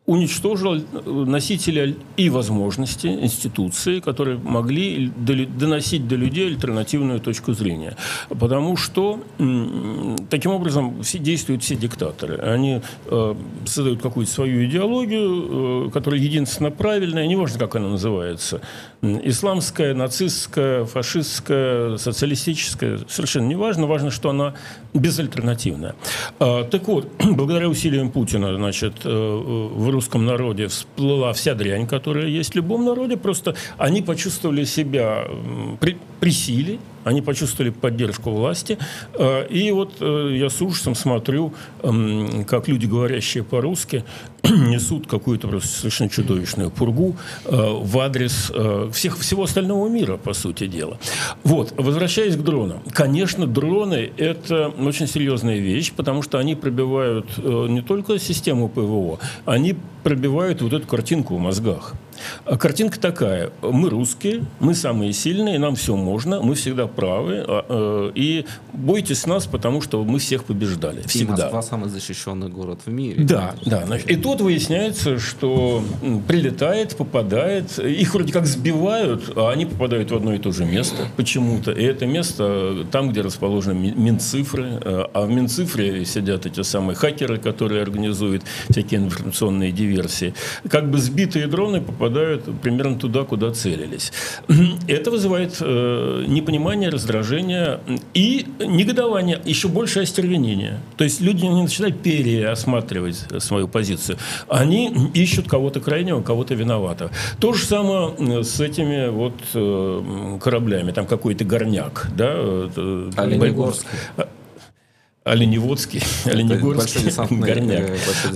уничтожил носителя и возможности, институции, которые могли доносить до людей альтернативную точку зрения. Потому что таким образом действуют все диктаторы. Они создают какую-то свою идеологию, которая единственно правильная, неважно, как она называется. Исламская, нацистская, фашистская, социалистическая, совершенно неважно. Важно, что она безальтернативная. Так вот, благодаря усилиям Путина, значит, в русском народе всплыла вся дрянь, которая есть в любом народе. Просто они почувствовали себя при силе, они почувствовали поддержку власти. И вот я с ужасом смотрю, как люди, говорящие по-русски, несут какую-то просто совершенно чудовищную пургу в адрес всего остального мира, по сути дела. Вот, возвращаясь к дронам. Конечно, дроны – это очень серьезная вещь, потому что они пробивают не только систему ПВО, они пробивают вот эту картинку в мозгах. А картинка такая: мы русские, мы самые сильные, нам все можно, мы всегда правы, и бойтесь нас, потому что мы всех побеждали. Всегда. И Москва самый защищенный город в мире. Да, да. И тут выясняется, что прилетает, попадает, их вроде как сбивают, а они попадают в одно и то же место почему-то. И это место там, где расположены Минцифры, а в Минцифре сидят эти самые хакеры, которые организуют всякие информационные диверсии. Как бы сбитые дроны попадают примерно туда, куда целились. Это вызывает непонимание, раздражение и негодование, еще большее остервенение. То есть люди не начинают переосматривать свою позицию. Они ищут кого-то крайнего, кого-то виноватого. То же самое с этими вот кораблями. Там какой-то горняк. Да? Оленегорский. Оленегорский, горняк.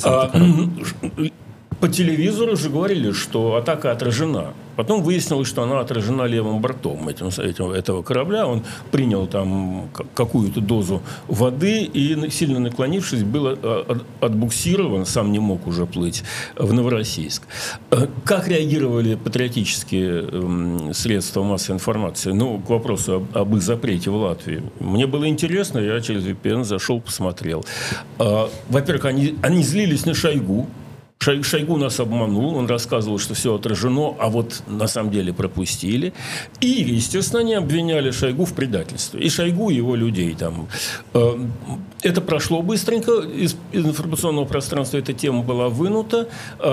По телевизору же говорили, что атака отражена. Потом выяснилось, что она отражена левым бортом этого корабля. Он принял там какую-то дозу воды и, сильно наклонившись, был отбуксирован, сам не мог уже плыть, в Новороссийск. Как реагировали патриотические средства массовой информации? Ну, к вопросу об их запрете в Латвии. Мне было интересно, я через VPN зашел, посмотрел. Во-первых, они злились на Шойгу. Шойгу нас обманул, он рассказывал, что все отражено, а вот на самом деле пропустили. И, естественно, они обвиняли Шойгу в предательстве. И Шойгу, и его людей там. Это прошло быстренько, из информационного пространства эта тема была вынута,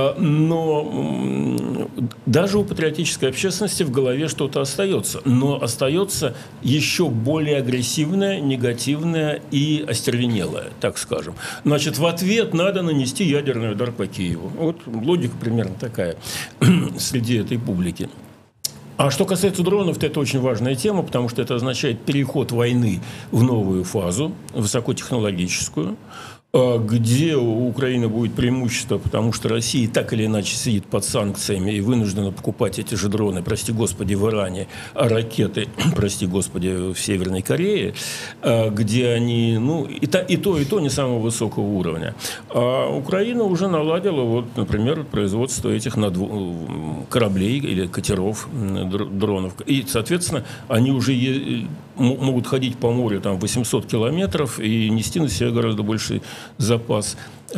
но даже у патриотической общественности в голове что-то остается. Но остается еще более агрессивное, негативное и остервенелое, так скажем. Значит, в ответ надо нанести ядерный удар по Киеву. Вот логика примерно такая среди этой публики. А что касается дронов, то это очень важная тема, потому что это означает переход войны в новую фазу, высокотехнологическую, где у Украины будет преимущество, потому что Россия так или иначе сидит под санкциями и вынуждена покупать эти же дроны, прости господи, в Иране, а ракеты, прости господи, в Северной Корее, где они, ну, и то не самого высокого уровня. А Украина уже наладила, вот, например, производство этих кораблей или катеров, дронов. И, соответственно, они уже могут ходить по морю там 800 километров и нести на себе гораздо больше запас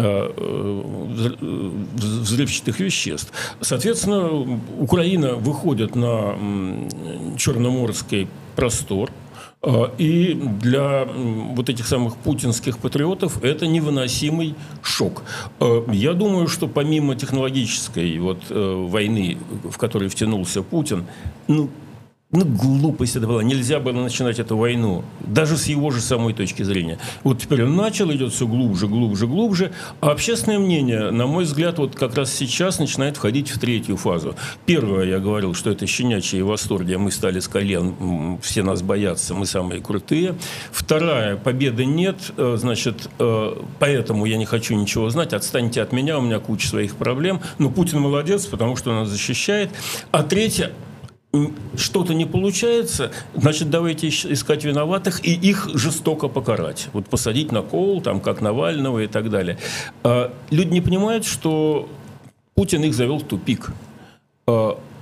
взрывчатых веществ. Соответственно, Украина выходит на Черноморский простор, и для вот этих самых путинских патриотов это невыносимый шок. Я думаю, что помимо технологической вот войны, в которой втянулся Путин, глупость это была. Нельзя было начинать эту войну, даже с его же самой точки зрения. Вот теперь он начал, идет все глубже, глубже, глубже. А общественное мнение, на мой взгляд, вот как раз сейчас начинает входить в третью фазу. Первое, я говорил, что это щенячьи восторги, мы стали с колен, все нас боятся, мы самые крутые. Вторая, победы нет, значит, поэтому я не хочу ничего знать, отстаньте от меня, у меня куча своих проблем. Но Путин молодец, потому что он нас защищает. А третье, что-то не получается, значит, давайте искать виноватых и их жестоко покарать. Вот посадить на кол, там, как Навального и так далее. Люди не понимают, что Путин их завел в тупик.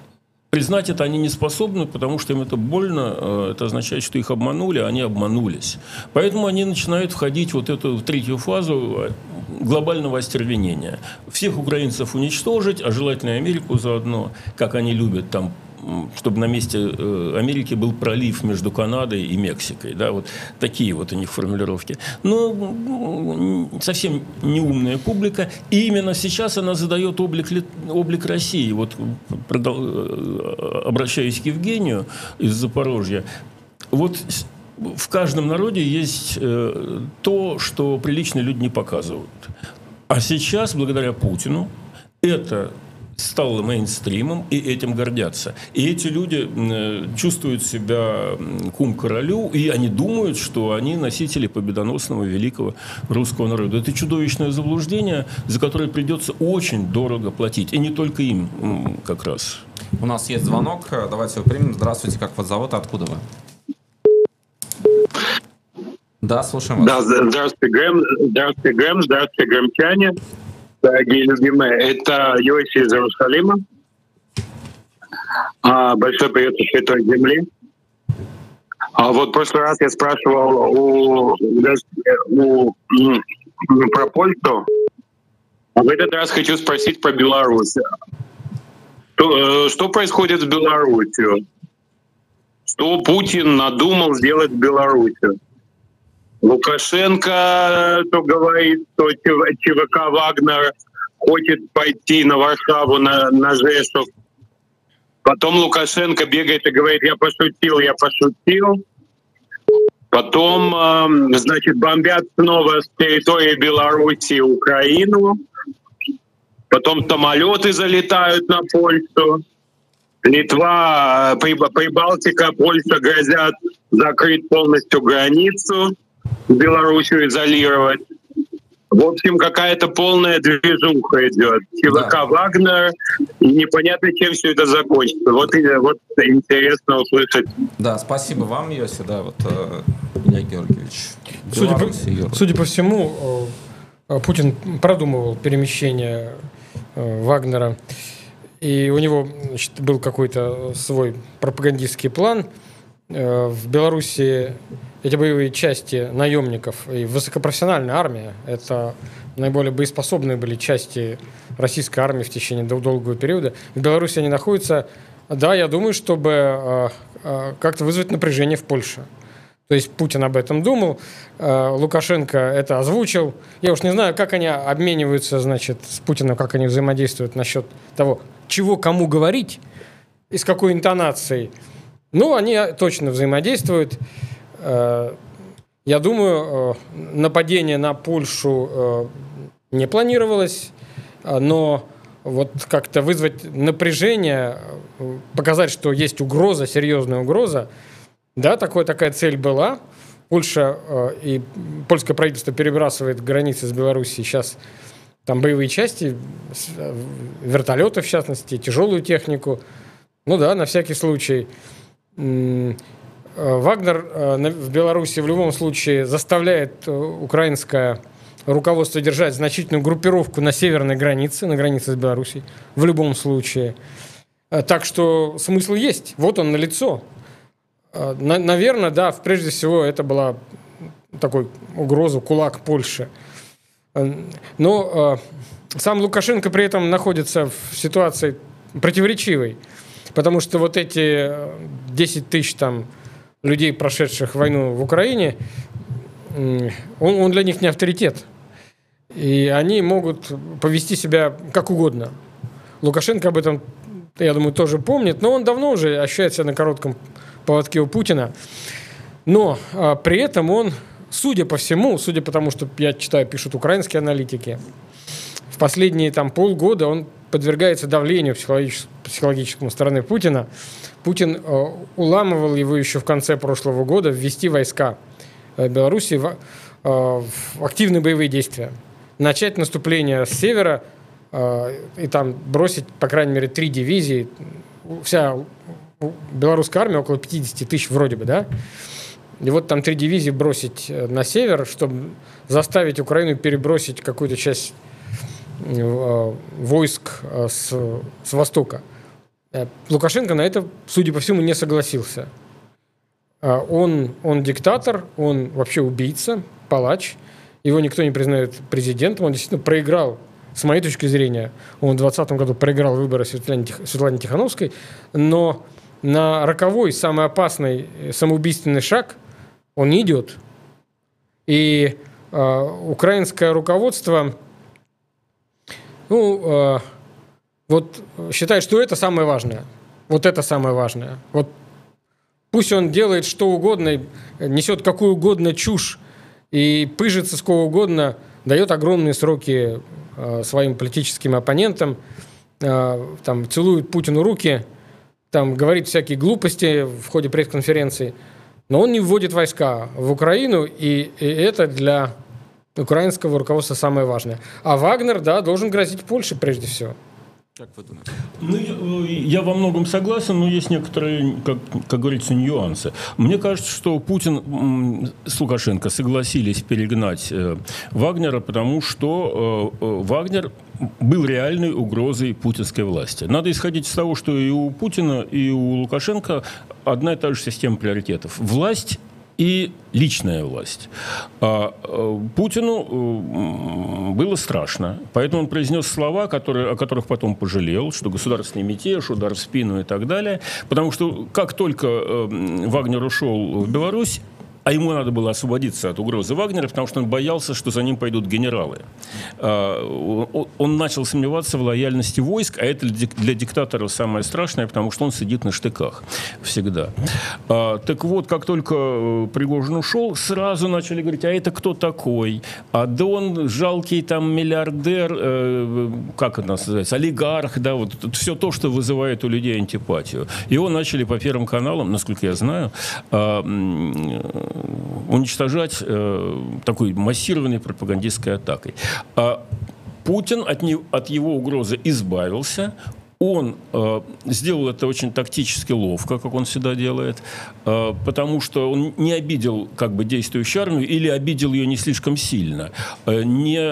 признать это они не способны, потому что им это больно, это означает, что их обманули, а они обманулись. Поэтому они начинают входить в вот эту третью фазу глобального остервенения. Всех украинцев уничтожить, а желательно и Америку заодно, как они любят там, чтобы на месте Америки был пролив между Канадой и Мексикой. Да, вот такие вот у них формулировки. Но совсем неумная публика. И именно сейчас она задает облик России. Вот, обращаясь к Евгению из Запорожья, вот в каждом народе есть то, что приличные люди не показывают. А сейчас, благодаря Путину, это стало мейнстримом, и этим гордятся. И эти люди чувствуют себя кум королю, и они думают, что они носители победоносного великого русского народа. Это чудовищное заблуждение, за которое придется очень дорого платить. И не только им как раз. У нас есть звонок. Давайте его примем. Здравствуйте, как вас зовут? Откуда вы? Да, слушаем вас. Да, здравствуйте, Грэм. Здравствуйте, Грэм. Здравствуйте, грэмчане. Дорогие любимые, это Йоси из Иерусалима. Большой привет из Святой Земли. Вот в прошлый раз я спрашивал про Польшу. А в этот раз хочу спросить про Беларусь. Что происходит с Беларусью? Что Путин надумал сделать в Беларуси? Лукашенко, то говорит, что ЧВК «Вагнер» хочет пойти на Варшаву, на Жешов. Потом Лукашенко бегает и говорит: я пошутил. Потом, значит, бомбят снова с территории Беларуси Украину. Потом самолеты залетают на Польшу. Литва, Прибалтика, Польша грозят закрыть полностью границу, Белоруссию изолировать. В общем, какая-то полная движуха идет. ЧВК «Вагнер», и непонятно, чем все это закончится. Вот интересно услышать. Да, спасибо вам, Йоси. Да, вот Илья Георгиевич. Судя по всему, Путин продумывал перемещение Вагнера. И у него, значит, был какой-то свой пропагандистский план. В Беларуси эти боевые части наемников и высокопрофессиональная армия – это наиболее боеспособные были части российской армии в течение долгого периода. В Беларуси они находятся, да, я думаю, чтобы как-то вызвать напряжение в Польше. То есть Путин об этом думал, Лукашенко это озвучил. Я уж не знаю, как они обмениваются, значит, с Путиным, как они взаимодействуют насчет того, чего кому говорить и с какой интонацией. Ну, они точно взаимодействуют. Я думаю, нападение на Польшу не планировалось, но вот как-то вызвать напряжение, показать, что есть угроза, серьезная угроза, да, такая цель была. Польша и польское правительство перебрасывает границы с Белоруссией. Сейчас там боевые части, вертолеты, в частности, тяжелую технику. Ну да, на всякий случай. Вагнер в Беларуси в любом случае заставляет украинское руководство держать значительную группировку на северной границе, на границе с Белоруссией, в любом случае. Так что смысл есть. Вот он налицо. Наверное, да, прежде всего это была такой угроза, кулак Польши. Но сам Лукашенко при этом находится в ситуации противоречивой, потому что вот эти 10 тысяч там людей, прошедших войну в Украине, он для них не авторитет. И они могут повести себя как угодно. Лукашенко об этом, я думаю, тоже помнит, но он давно уже ощущает себя на коротком поводке у Путина. Но при этом он, судя по всему, судя по тому, что я читаю, пишут украинские аналитики, в последние там полгода он подвергается давлению психологическому стороны Путина. Путин уламывал его еще в конце прошлого года ввести войска Беларуси в активные боевые действия. Начать наступление с севера и там бросить, по крайней мере, 3 дивизии. Вся белорусская армия около 50 тысяч вроде бы, да? И вот там 3 дивизии бросить на север, чтобы заставить Украину перебросить какую-то часть войск с востока. Лукашенко на это, судя по всему, не согласился. Он диктатор, он вообще убийца, палач. Его никто не признает президентом. Он действительно проиграл, с моей точки зрения, он в 2020 году проиграл выборы Светлане Тихановской, но на роковой, самый опасный, самоубийственный шаг он не идет. И украинское руководство вот считает, что это самое важное. Вот это самое важное. Вот пусть он делает что угодно, несет какую угодно чушь и пыжится сколько угодно, дает огромные сроки своим политическим оппонентам, там, целует Путину руки, там, говорит всякие глупости в ходе пресс-конференции, но он не вводит войска в Украину, и это для украинского руководства самое важное. А Вагнер, да, должен грозить Польше прежде всего. Как вы думаете? Ну, я во многом согласен, но есть некоторые, как говорится, нюансы. Мне кажется, что Путин с Лукашенко согласились перегнать Вагнера, потому что Вагнер был реальной угрозой путинской власти. Надо исходить из того, что и у Путина, и у Лукашенко одна и та же система приоритетов. Власть и личная власть. Путину было страшно, поэтому он произнес слова, о которых потом пожалел, что государственный мятеж, удар в спину и так далее. Потому что как только Вагнер ушел в Беларусь, а ему надо было освободиться от угрозы Вагнера, потому что он боялся, что за ним пойдут генералы. Он начал сомневаться в лояльности войск, а это для диктатора самое страшное, потому что он сидит на штыках всегда. Так вот, как только Пригожин ушел, сразу начали говорить, а это кто такой? А да он жалкий там миллиардер, как это называется, олигарх, да, вот все то, что вызывает у людей антипатию. Его начали по первым каналам, насколько я знаю, уничтожать такой массированной пропагандистской атакой. Путин от его угрозы избавился. Он сделал это очень тактически ловко, как он всегда делает, потому что он не обидел как бы действующую армию или обидел ее не слишком сильно, не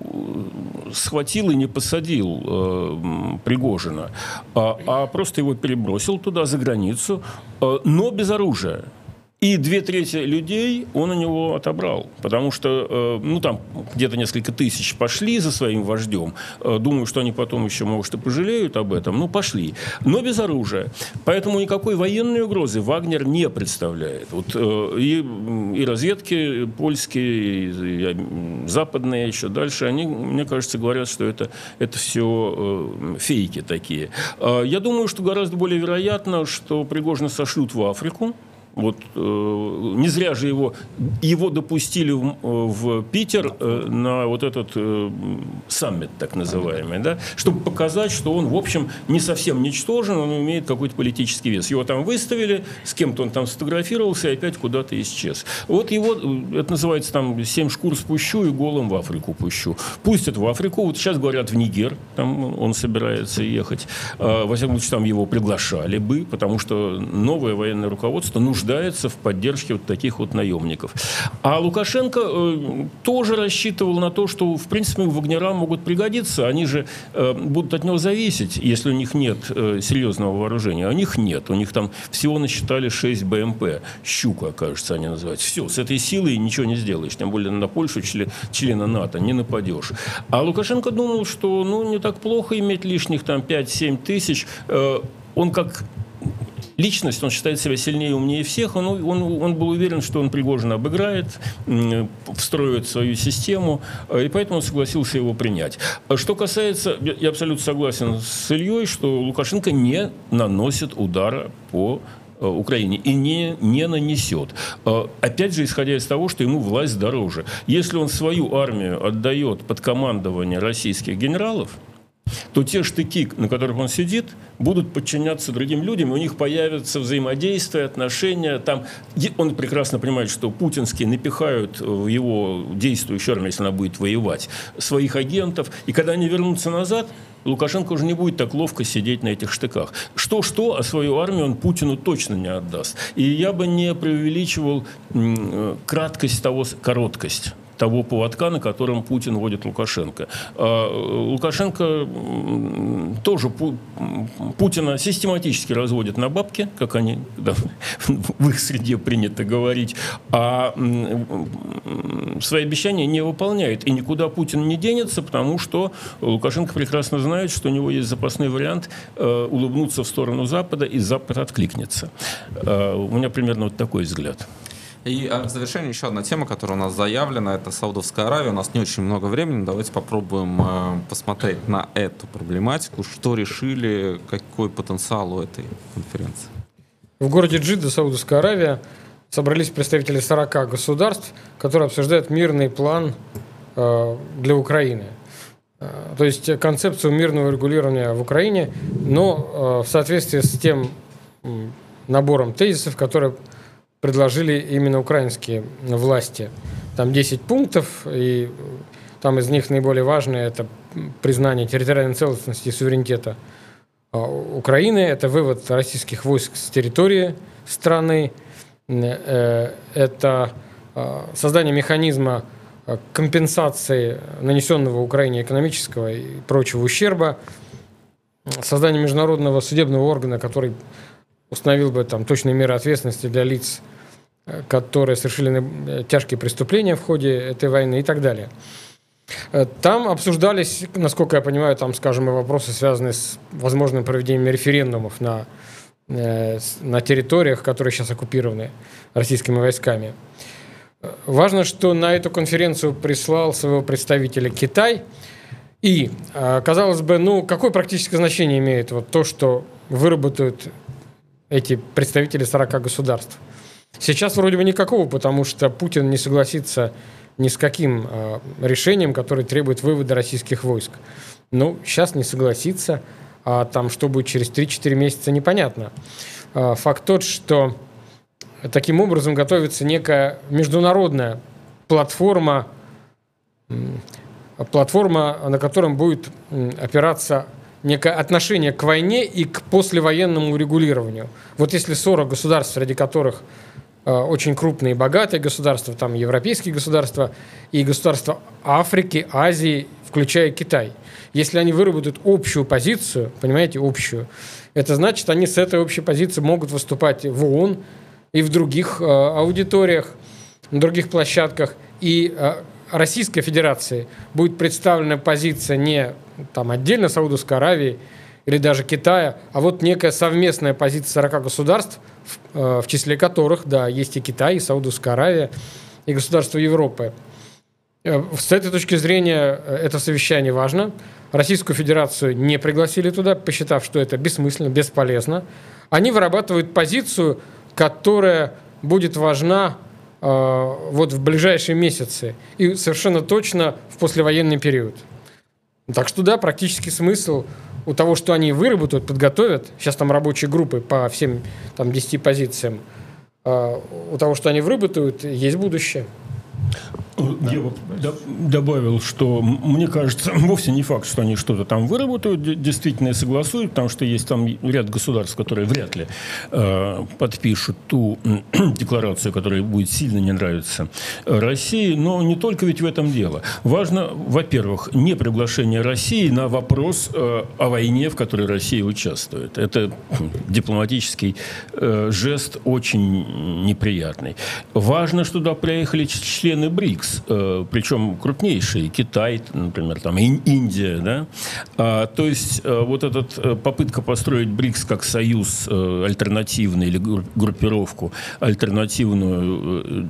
схватил и не посадил Пригожина, а просто его перебросил туда, за границу, но без оружия. И 2/3 людей он у него отобрал, потому что, ну, там где-то несколько тысяч пошли за своим вождем. Думаю, что они потом еще, может, и пожалеют об этом. Ну, пошли. Но без оружия. Поэтому никакой военной угрозы Вагнер не представляет. Вот, и разведки польские, и западные еще дальше, они, мне кажется, говорят, что это все фейки такие. Я думаю, что гораздо более вероятно, что Пригожина сошлют в Африку. Вот, не зря же его допустили в Питер на вот этот саммит, так называемый, да, чтобы показать, что он, в общем, не совсем ничтожен, он имеет какой-то политический вес. Его там выставили, с кем-то он там сфотографировался и опять куда-то исчез. Вот его, это называется там 7 шкур спущу и голым в Африку пущу. Пустят в Африку, вот сейчас говорят в Нигер, там он собирается ехать. Во всяком случае, там его приглашали бы, потому что новое военное руководство нуждается в поддержке вот таких вот наемников. А Лукашенко тоже рассчитывал на то, что, в принципе, вагнера могут пригодиться. Они же будут от него зависеть, если у них нет серьезного вооружения. А у них нет. У них там всего насчитали 6 БМП. «Щука», кажется, они называются. Все, с этой силой ничего не сделаешь. Тем более на Польшу, члена НАТО, не нападешь. А Лукашенко думал, что не так плохо иметь лишних там 5-7 тысяч. Он как личность, он считает себя сильнее и умнее всех, он был уверен, что он Пригожина обыграет, встроит в свою систему, и поэтому он согласился его принять. Что касается, я абсолютно согласен с Ильей, что Лукашенко не наносит удара по Украине и не нанесет. Опять же, исходя из того, что ему власть дороже. Если он свою армию отдает под командование российских генералов, то те штыки, на которых он сидит, будут подчиняться другим людям, и у них появятся взаимодействия, отношения. Там он прекрасно понимает, что путинские напихают в его действующую армию, если она будет воевать, своих агентов. И когда они вернутся назад, Лукашенко уже не будет так ловко сидеть на этих штыках. Что-что, а свою армию он Путину точно не отдаст. И я бы не преувеличивал короткость того поводка, на котором Путин водит Лукашенко. Лукашенко тоже Путина систематически разводит на бабки, как они в их среде принято говорить, а свои обещания не выполняет. И никуда Путин не денется, потому что Лукашенко прекрасно знает, что у него есть запасной вариант улыбнуться в сторону Запада, и Запад откликнется. У меня примерно вот такой взгляд. И в завершение еще одна тема, которая у нас заявлена, это Саудовская Аравия. У нас не очень много времени, давайте попробуем посмотреть на эту проблематику. Что решили, какой потенциал у этой конференции? В городе Джидда, Саудовская Аравия, собрались представители 40 государств, которые обсуждают мирный план для Украины. То есть концепцию мирного регулирования в Украине, но в соответствии с тем набором тезисов, которые предложили именно украинские власти. Там 10 пунктов, и там из них наиболее важные – это признание территориальной целостности и суверенитета Украины, это вывод российских войск с территории страны, это создание механизма компенсации нанесенного Украине экономического и прочего ущерба, создание международного судебного органа, который установил бы там точные меры ответственности для лиц, которые совершили тяжкие преступления в ходе этой войны и так далее. Там обсуждались, насколько я понимаю, там, скажем, и вопросы, связанные с возможным проведением референдумов на территориях, которые сейчас оккупированы российскими войсками. Важно, что на эту конференцию прислал своего представителя Китай. И, казалось бы, какое практическое значение имеет вот то, что выработают эти представители 40 государств? Сейчас вроде бы никакого, потому что Путин не согласится ни с каким решением, которое требует вывода российских войск. Сейчас не согласится, а там что будет через 3-4 месяца, непонятно. Факт тот, что таким образом готовится некая международная платформа, на котором будет опираться некое отношение к войне и к послевоенному регулированию. Вот если 40 государств, среди которых очень крупные и богатые государства, там европейские государства и государства Африки, Азии, включая Китай, если они выработают общую позицию, понимаете, общую, это значит, они с этой общей позиции могут выступать в ООН и в других аудиториях, на других площадках. И Российской Федерации будет представлена позиция не там отдельно Саудовской Аравии или даже Китая, а вот некая совместная позиция 40 государств, в числе которых, да, есть и Китай, и Саудовская Аравия, и государства Европы. С этой точки зрения это совещание важно. Российскую Федерацию не пригласили туда, посчитав, что это бессмысленно, бесполезно. Они вырабатывают позицию, которая будет важна вот в ближайшие месяцы и совершенно точно в послевоенный период. Так что да, практически смысл у того, что они выработают, подготовят, сейчас там рабочие группы по всем там 10 позициям, у того, что они выработают, есть будущее. Я бы добавил, что мне кажется, вовсе не факт, что они что-то там выработают, действительно и согласуют, потому что есть там ряд государств, которые вряд ли подпишут ту декларацию, которая будет сильно не нравиться России. Но не только ведь в этом дело. Важно, во-первых, не приглашение России на вопрос о войне, в которой Россия участвует. Это дипломатический жест очень неприятный. Важно, что туда приехали члены БРИКС, причем крупнейшие, Китай, например, там, Индия, да? То есть вот эта попытка построить БРИКС как союз альтернативный или группировку альтернативную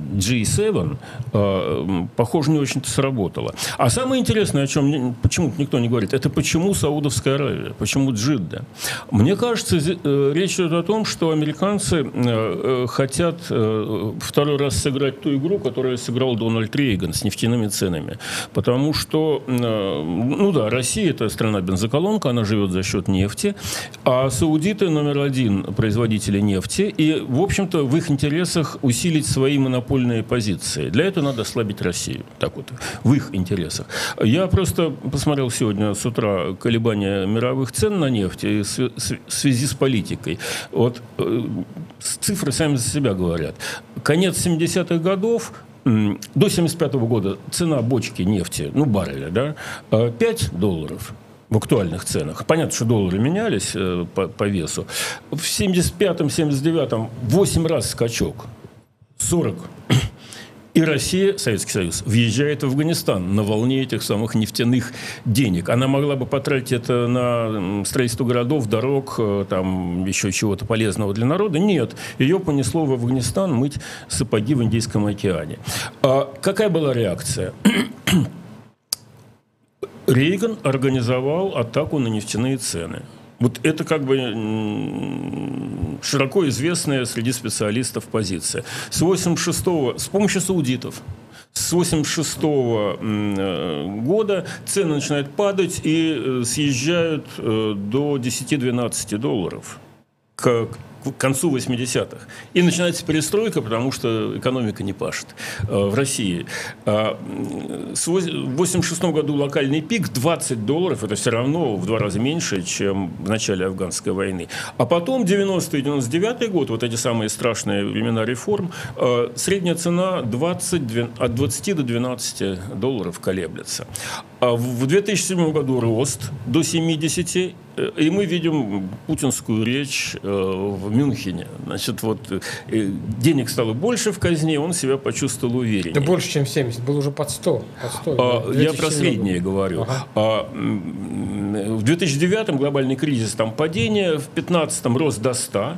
G7, похоже, не очень-то сработала. А самое интересное, о чем почему-то никто не говорит, это почему Саудовская Аравия, почему Джидда. Мне кажется, речь идет о том, что американцы хотят второй раз сыграть ту игру, которую сыграл Дональд Рейган с нефтяными ценами. Потому что, Россия – это страна-бензоколонка, она живет за счет нефти, а саудиты номер один производители нефти, и, в общем-то, в их интересах усилить свои монопольные позиции. Для этого надо ослабить Россию. Так вот, в их интересах. Я просто посмотрел сегодня с утра колебания мировых цен на нефть в связи с политикой. Вот цифры сами за себя говорят. Конец 70-х годов, до 1975 года цена бочки нефти, ну, барреля, да, $5 в актуальных ценах. Понятно, что доллары менялись по весу. В 1975-1979 8 раз скачок. 40. И Россия, Советский Союз, въезжает в Афганистан на волне этих самых нефтяных денег. Она могла бы потратить это на строительство городов, дорог, там еще чего-то полезного для народа. Нет. Ее понесло в Афганистан мыть сапоги в Индийском океане. Какая была реакция? Рейган организовал атаку на нефтяные цены. Вот это как бы широко известная среди специалистов позиция. С 86-го, с помощью саудитов, с 86-го года цены начинают падать и съезжают до $10-12 к концу 80-х. И начинается перестройка, потому что экономика не пашет в России. В 86 году локальный пик $20. Это все равно в 2 раза меньше, чем в начале афганской войны. А потом 90-й и 99-й год, вот эти самые страшные времена реформ, средняя цена от 20 до $12 колеблется. А в 2007 году рост до 70, и мы видим путинскую речь в Мюнхене. Значит, вот денег стало больше в казне, он себя почувствовал увереннее. Да больше, чем 70, был уже под 100. Я про среднее говорю. Ага. В 2009 глобальный кризис, там падение, в 2015 рост до 100.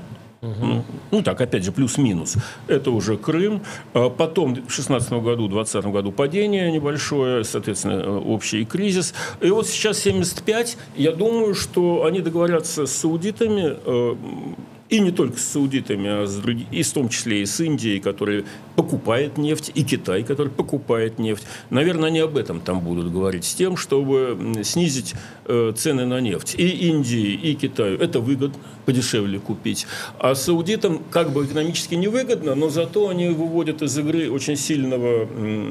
Ну так, опять же, плюс-минус. Это уже Крым. Потом в 2016 году, в 2020 году падение небольшое, соответственно, общий кризис. И вот сейчас 75. Я думаю, что они договорятся с саудитами, и не только с саудитами, а с другими, и в том числе и с Индией, которая покупает нефть, и Китай, который покупает нефть. Наверное, они об этом там будут говорить, с тем, чтобы снизить цены на нефть. И Индии, и Китаю это выгодно, подешевле купить. А саудитам как бы экономически невыгодно, но зато они выводят из игры очень сильного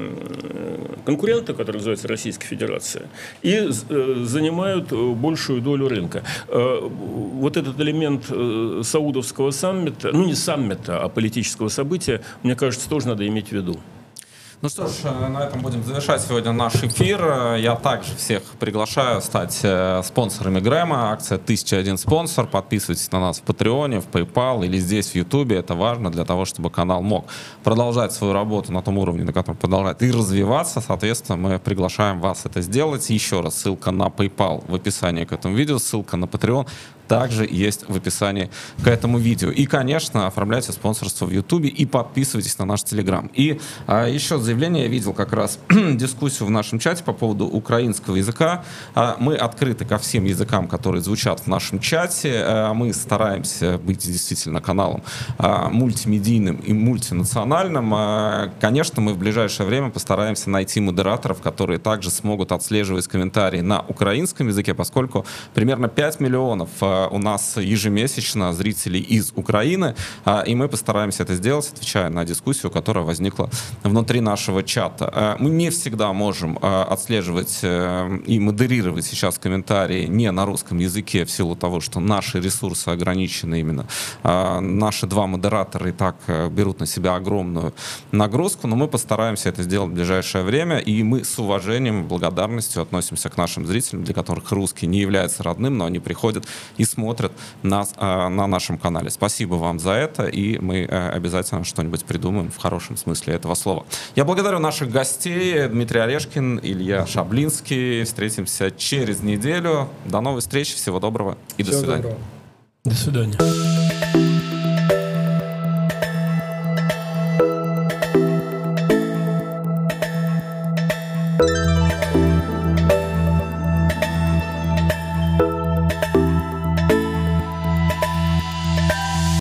конкурента, который называется Российская Федерация, и занимают большую долю рынка. Вот этот элемент саудовского саммита, ну не саммита, а политического события, мне кажется, тоже надо иметь в виду. Ну что ж, на этом будем завершать сегодня наш эфир. Я также всех приглашаю стать спонсорами Грэма. Акция «1001 спонсор». Подписывайтесь на нас в Патреоне, в PayPal или здесь в Ютубе. Это важно для того, чтобы канал мог продолжать свою работу на том уровне, на котором продолжает, и развиваться. Соответственно, мы приглашаем вас это сделать. Еще раз, ссылка на PayPal в описании к этому видео, ссылка на Patreon также есть в описании к этому видео. И, конечно, оформляйте спонсорство в Ютубе и подписывайтесь на наш Телеграм. И еще заявление, я видел как раз дискуссию в нашем чате по поводу украинского языка. Мы открыты ко всем языкам, которые звучат в нашем чате. Мы стараемся быть действительно каналом мультимедийным и мультинациональным. Конечно, мы в ближайшее время постараемся найти модераторов, которые также смогут отслеживать комментарии на украинском языке, поскольку примерно 5 миллионов у нас ежемесячно зрителей из Украины, и мы постараемся это сделать, отвечая на дискуссию, которая возникла внутри нашего чата. Мы не всегда можем отслеживать и модерировать сейчас комментарии не на русском языке в силу того, что наши ресурсы ограничены именно. Наши 2 модератора и так берут на себя огромную нагрузку, но мы постараемся это сделать в ближайшее время, и мы с уважением и благодарностью относимся к нашим зрителям, для которых русский не является родным, но они приходят и смотрят нас на нашем канале. Спасибо вам за это, и мы обязательно что-нибудь придумаем в хорошем смысле этого слова. Я благодарю наших гостей: Дмитрий Орешкин, Илья Шаблинский. Встретимся через неделю. До новой встречи, всего доброго и до свидания. До свидания.